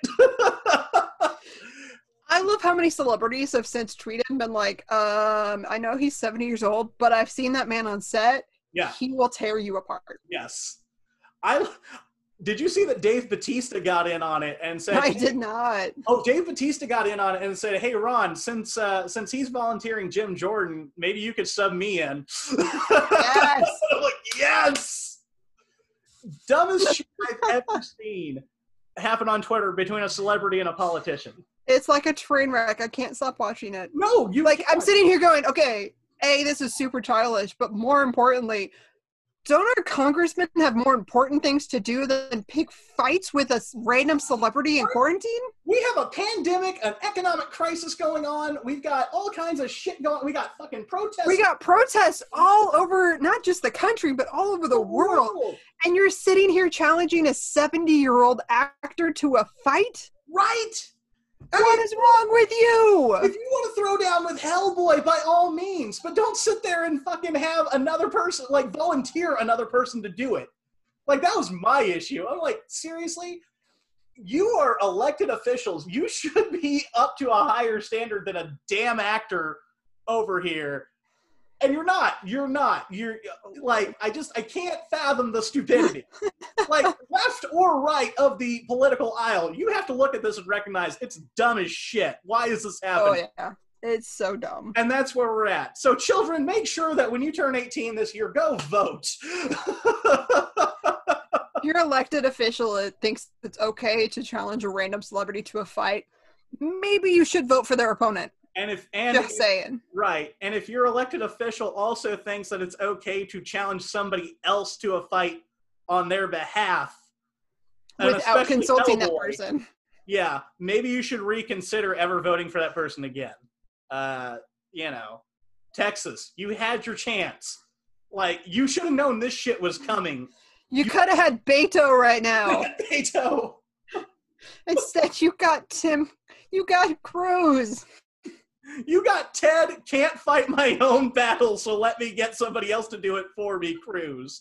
[SPEAKER 2] I love how many celebrities have since tweeted and been like, um, I know he's seventy years old, but I've seen that man on set.
[SPEAKER 1] Yeah.
[SPEAKER 2] He will tear you apart.
[SPEAKER 1] Yes. I did you see that Dave Bautista got in on it and said
[SPEAKER 2] I did not.
[SPEAKER 1] Oh, Dave Bautista got in on it and said, "Hey Ron, since uh, since he's volunteering Jim Jordan, maybe you could sub me in."
[SPEAKER 2] Yes.
[SPEAKER 1] I'm like, yes. Dumbest shit I've ever seen happen on Twitter between a celebrity and a politician.
[SPEAKER 2] It's like a train wreck. I can't stop watching it.
[SPEAKER 1] No, you
[SPEAKER 2] Like, I'm
[SPEAKER 1] can't.
[SPEAKER 2] sitting here going, okay, A, this is super childish, but more importantly, don't our congressmen have more important things to do than pick fights with a s- random celebrity in quarantine?
[SPEAKER 1] We have a pandemic, an economic crisis going on. We've got all kinds of shit going. We got fucking protests.
[SPEAKER 2] We got protests all over, not just the country, but all over the world. And you're sitting here challenging a seventy-year-old actor to a fight?
[SPEAKER 1] Right? I
[SPEAKER 2] What
[SPEAKER 1] mean,
[SPEAKER 2] is wrong with you?
[SPEAKER 1] if you want to throw down with Hellboy, by all means, but don't sit there and fucking have another person, like, volunteer another person to do it. Like, that was my issue. I'm like, seriously? You are elected officials. You should be up to a higher standard than a damn actor over here. And you're not. You're not. You're like, I just, I can't fathom the stupidity. Like, left or right of the political aisle, you have to look at this and recognize it's dumb as shit. Why is this happening?
[SPEAKER 2] Oh, yeah. It's so dumb.
[SPEAKER 1] And that's where we're at. So, children, make sure that when you turn eighteen this year, go vote.
[SPEAKER 2] If your elected official that thinks it's okay to challenge a random celebrity to a fight, maybe you should vote for their opponent.
[SPEAKER 1] And if and
[SPEAKER 2] Just
[SPEAKER 1] if,
[SPEAKER 2] saying.
[SPEAKER 1] Right. And if your elected official also thinks that it's okay to challenge somebody else to a fight on their behalf,
[SPEAKER 2] without consulting that person.
[SPEAKER 1] Yeah, maybe you should reconsider ever voting for that person again. Uh, you know, Texas, you had your chance. Like, you should have known this shit was coming.
[SPEAKER 2] You, you could have had Beto right now.
[SPEAKER 1] Beto.
[SPEAKER 2] Instead, you got Tim. You got Cruz.
[SPEAKER 1] You got Ted, can't fight my own battle, so let me get somebody else to do it for me, Cruz.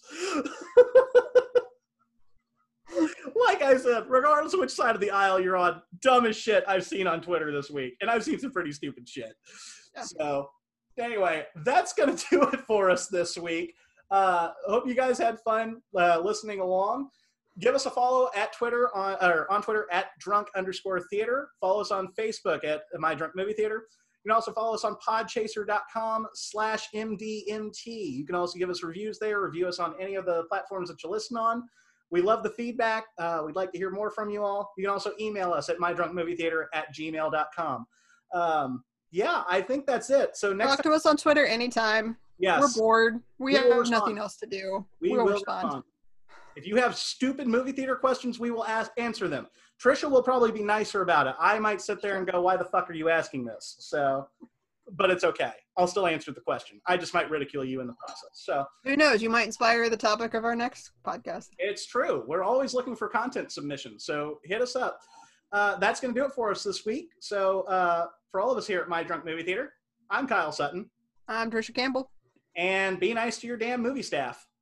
[SPEAKER 1] Like I said, regardless of which side of the aisle you're on, dumbest shit I've seen on Twitter this week. And I've seen some pretty stupid shit. Yeah. So, anyway, that's going to do it for us this week. Uh, hope you guys had fun uh, listening along. Give us a follow at Twitter, on, or on Twitter at drunk underscore theater. Follow us on Facebook at My Drunk Movie Theater. You can also follow us on podchaser.com slash MDMT. You can also give us reviews there, review us on any of the platforms that you listen on. We love the feedback. Uh, we'd like to hear more from you all. You can also email us at mydrunkmovietheater at gmail dot com. Um, yeah, I think that's it. So next
[SPEAKER 2] Talk to us on Twitter anytime.
[SPEAKER 1] Yes.
[SPEAKER 2] We're bored. We,
[SPEAKER 1] We
[SPEAKER 2] have
[SPEAKER 1] will respond.
[SPEAKER 2] nothing else to do.
[SPEAKER 1] We
[SPEAKER 2] we'll
[SPEAKER 1] will
[SPEAKER 2] respond.
[SPEAKER 1] respond. If you have stupid movie theater questions, we will ask answer them. Trisha will probably be nicer about it. I might sit there and go, why the fuck are you asking this? So, but it's okay. I'll still answer the question. I just might ridicule you in the process. So
[SPEAKER 2] who knows? You might inspire the topic of our next podcast.
[SPEAKER 1] It's true. We're always looking for content submissions. So hit us up. Uh, that's going to do it for us this week. So uh, for all of us here at My Drunk Movie Theater, I'm Kyle Sutton.
[SPEAKER 2] I'm Trisha Campbell.
[SPEAKER 1] And be nice to your damn movie staff.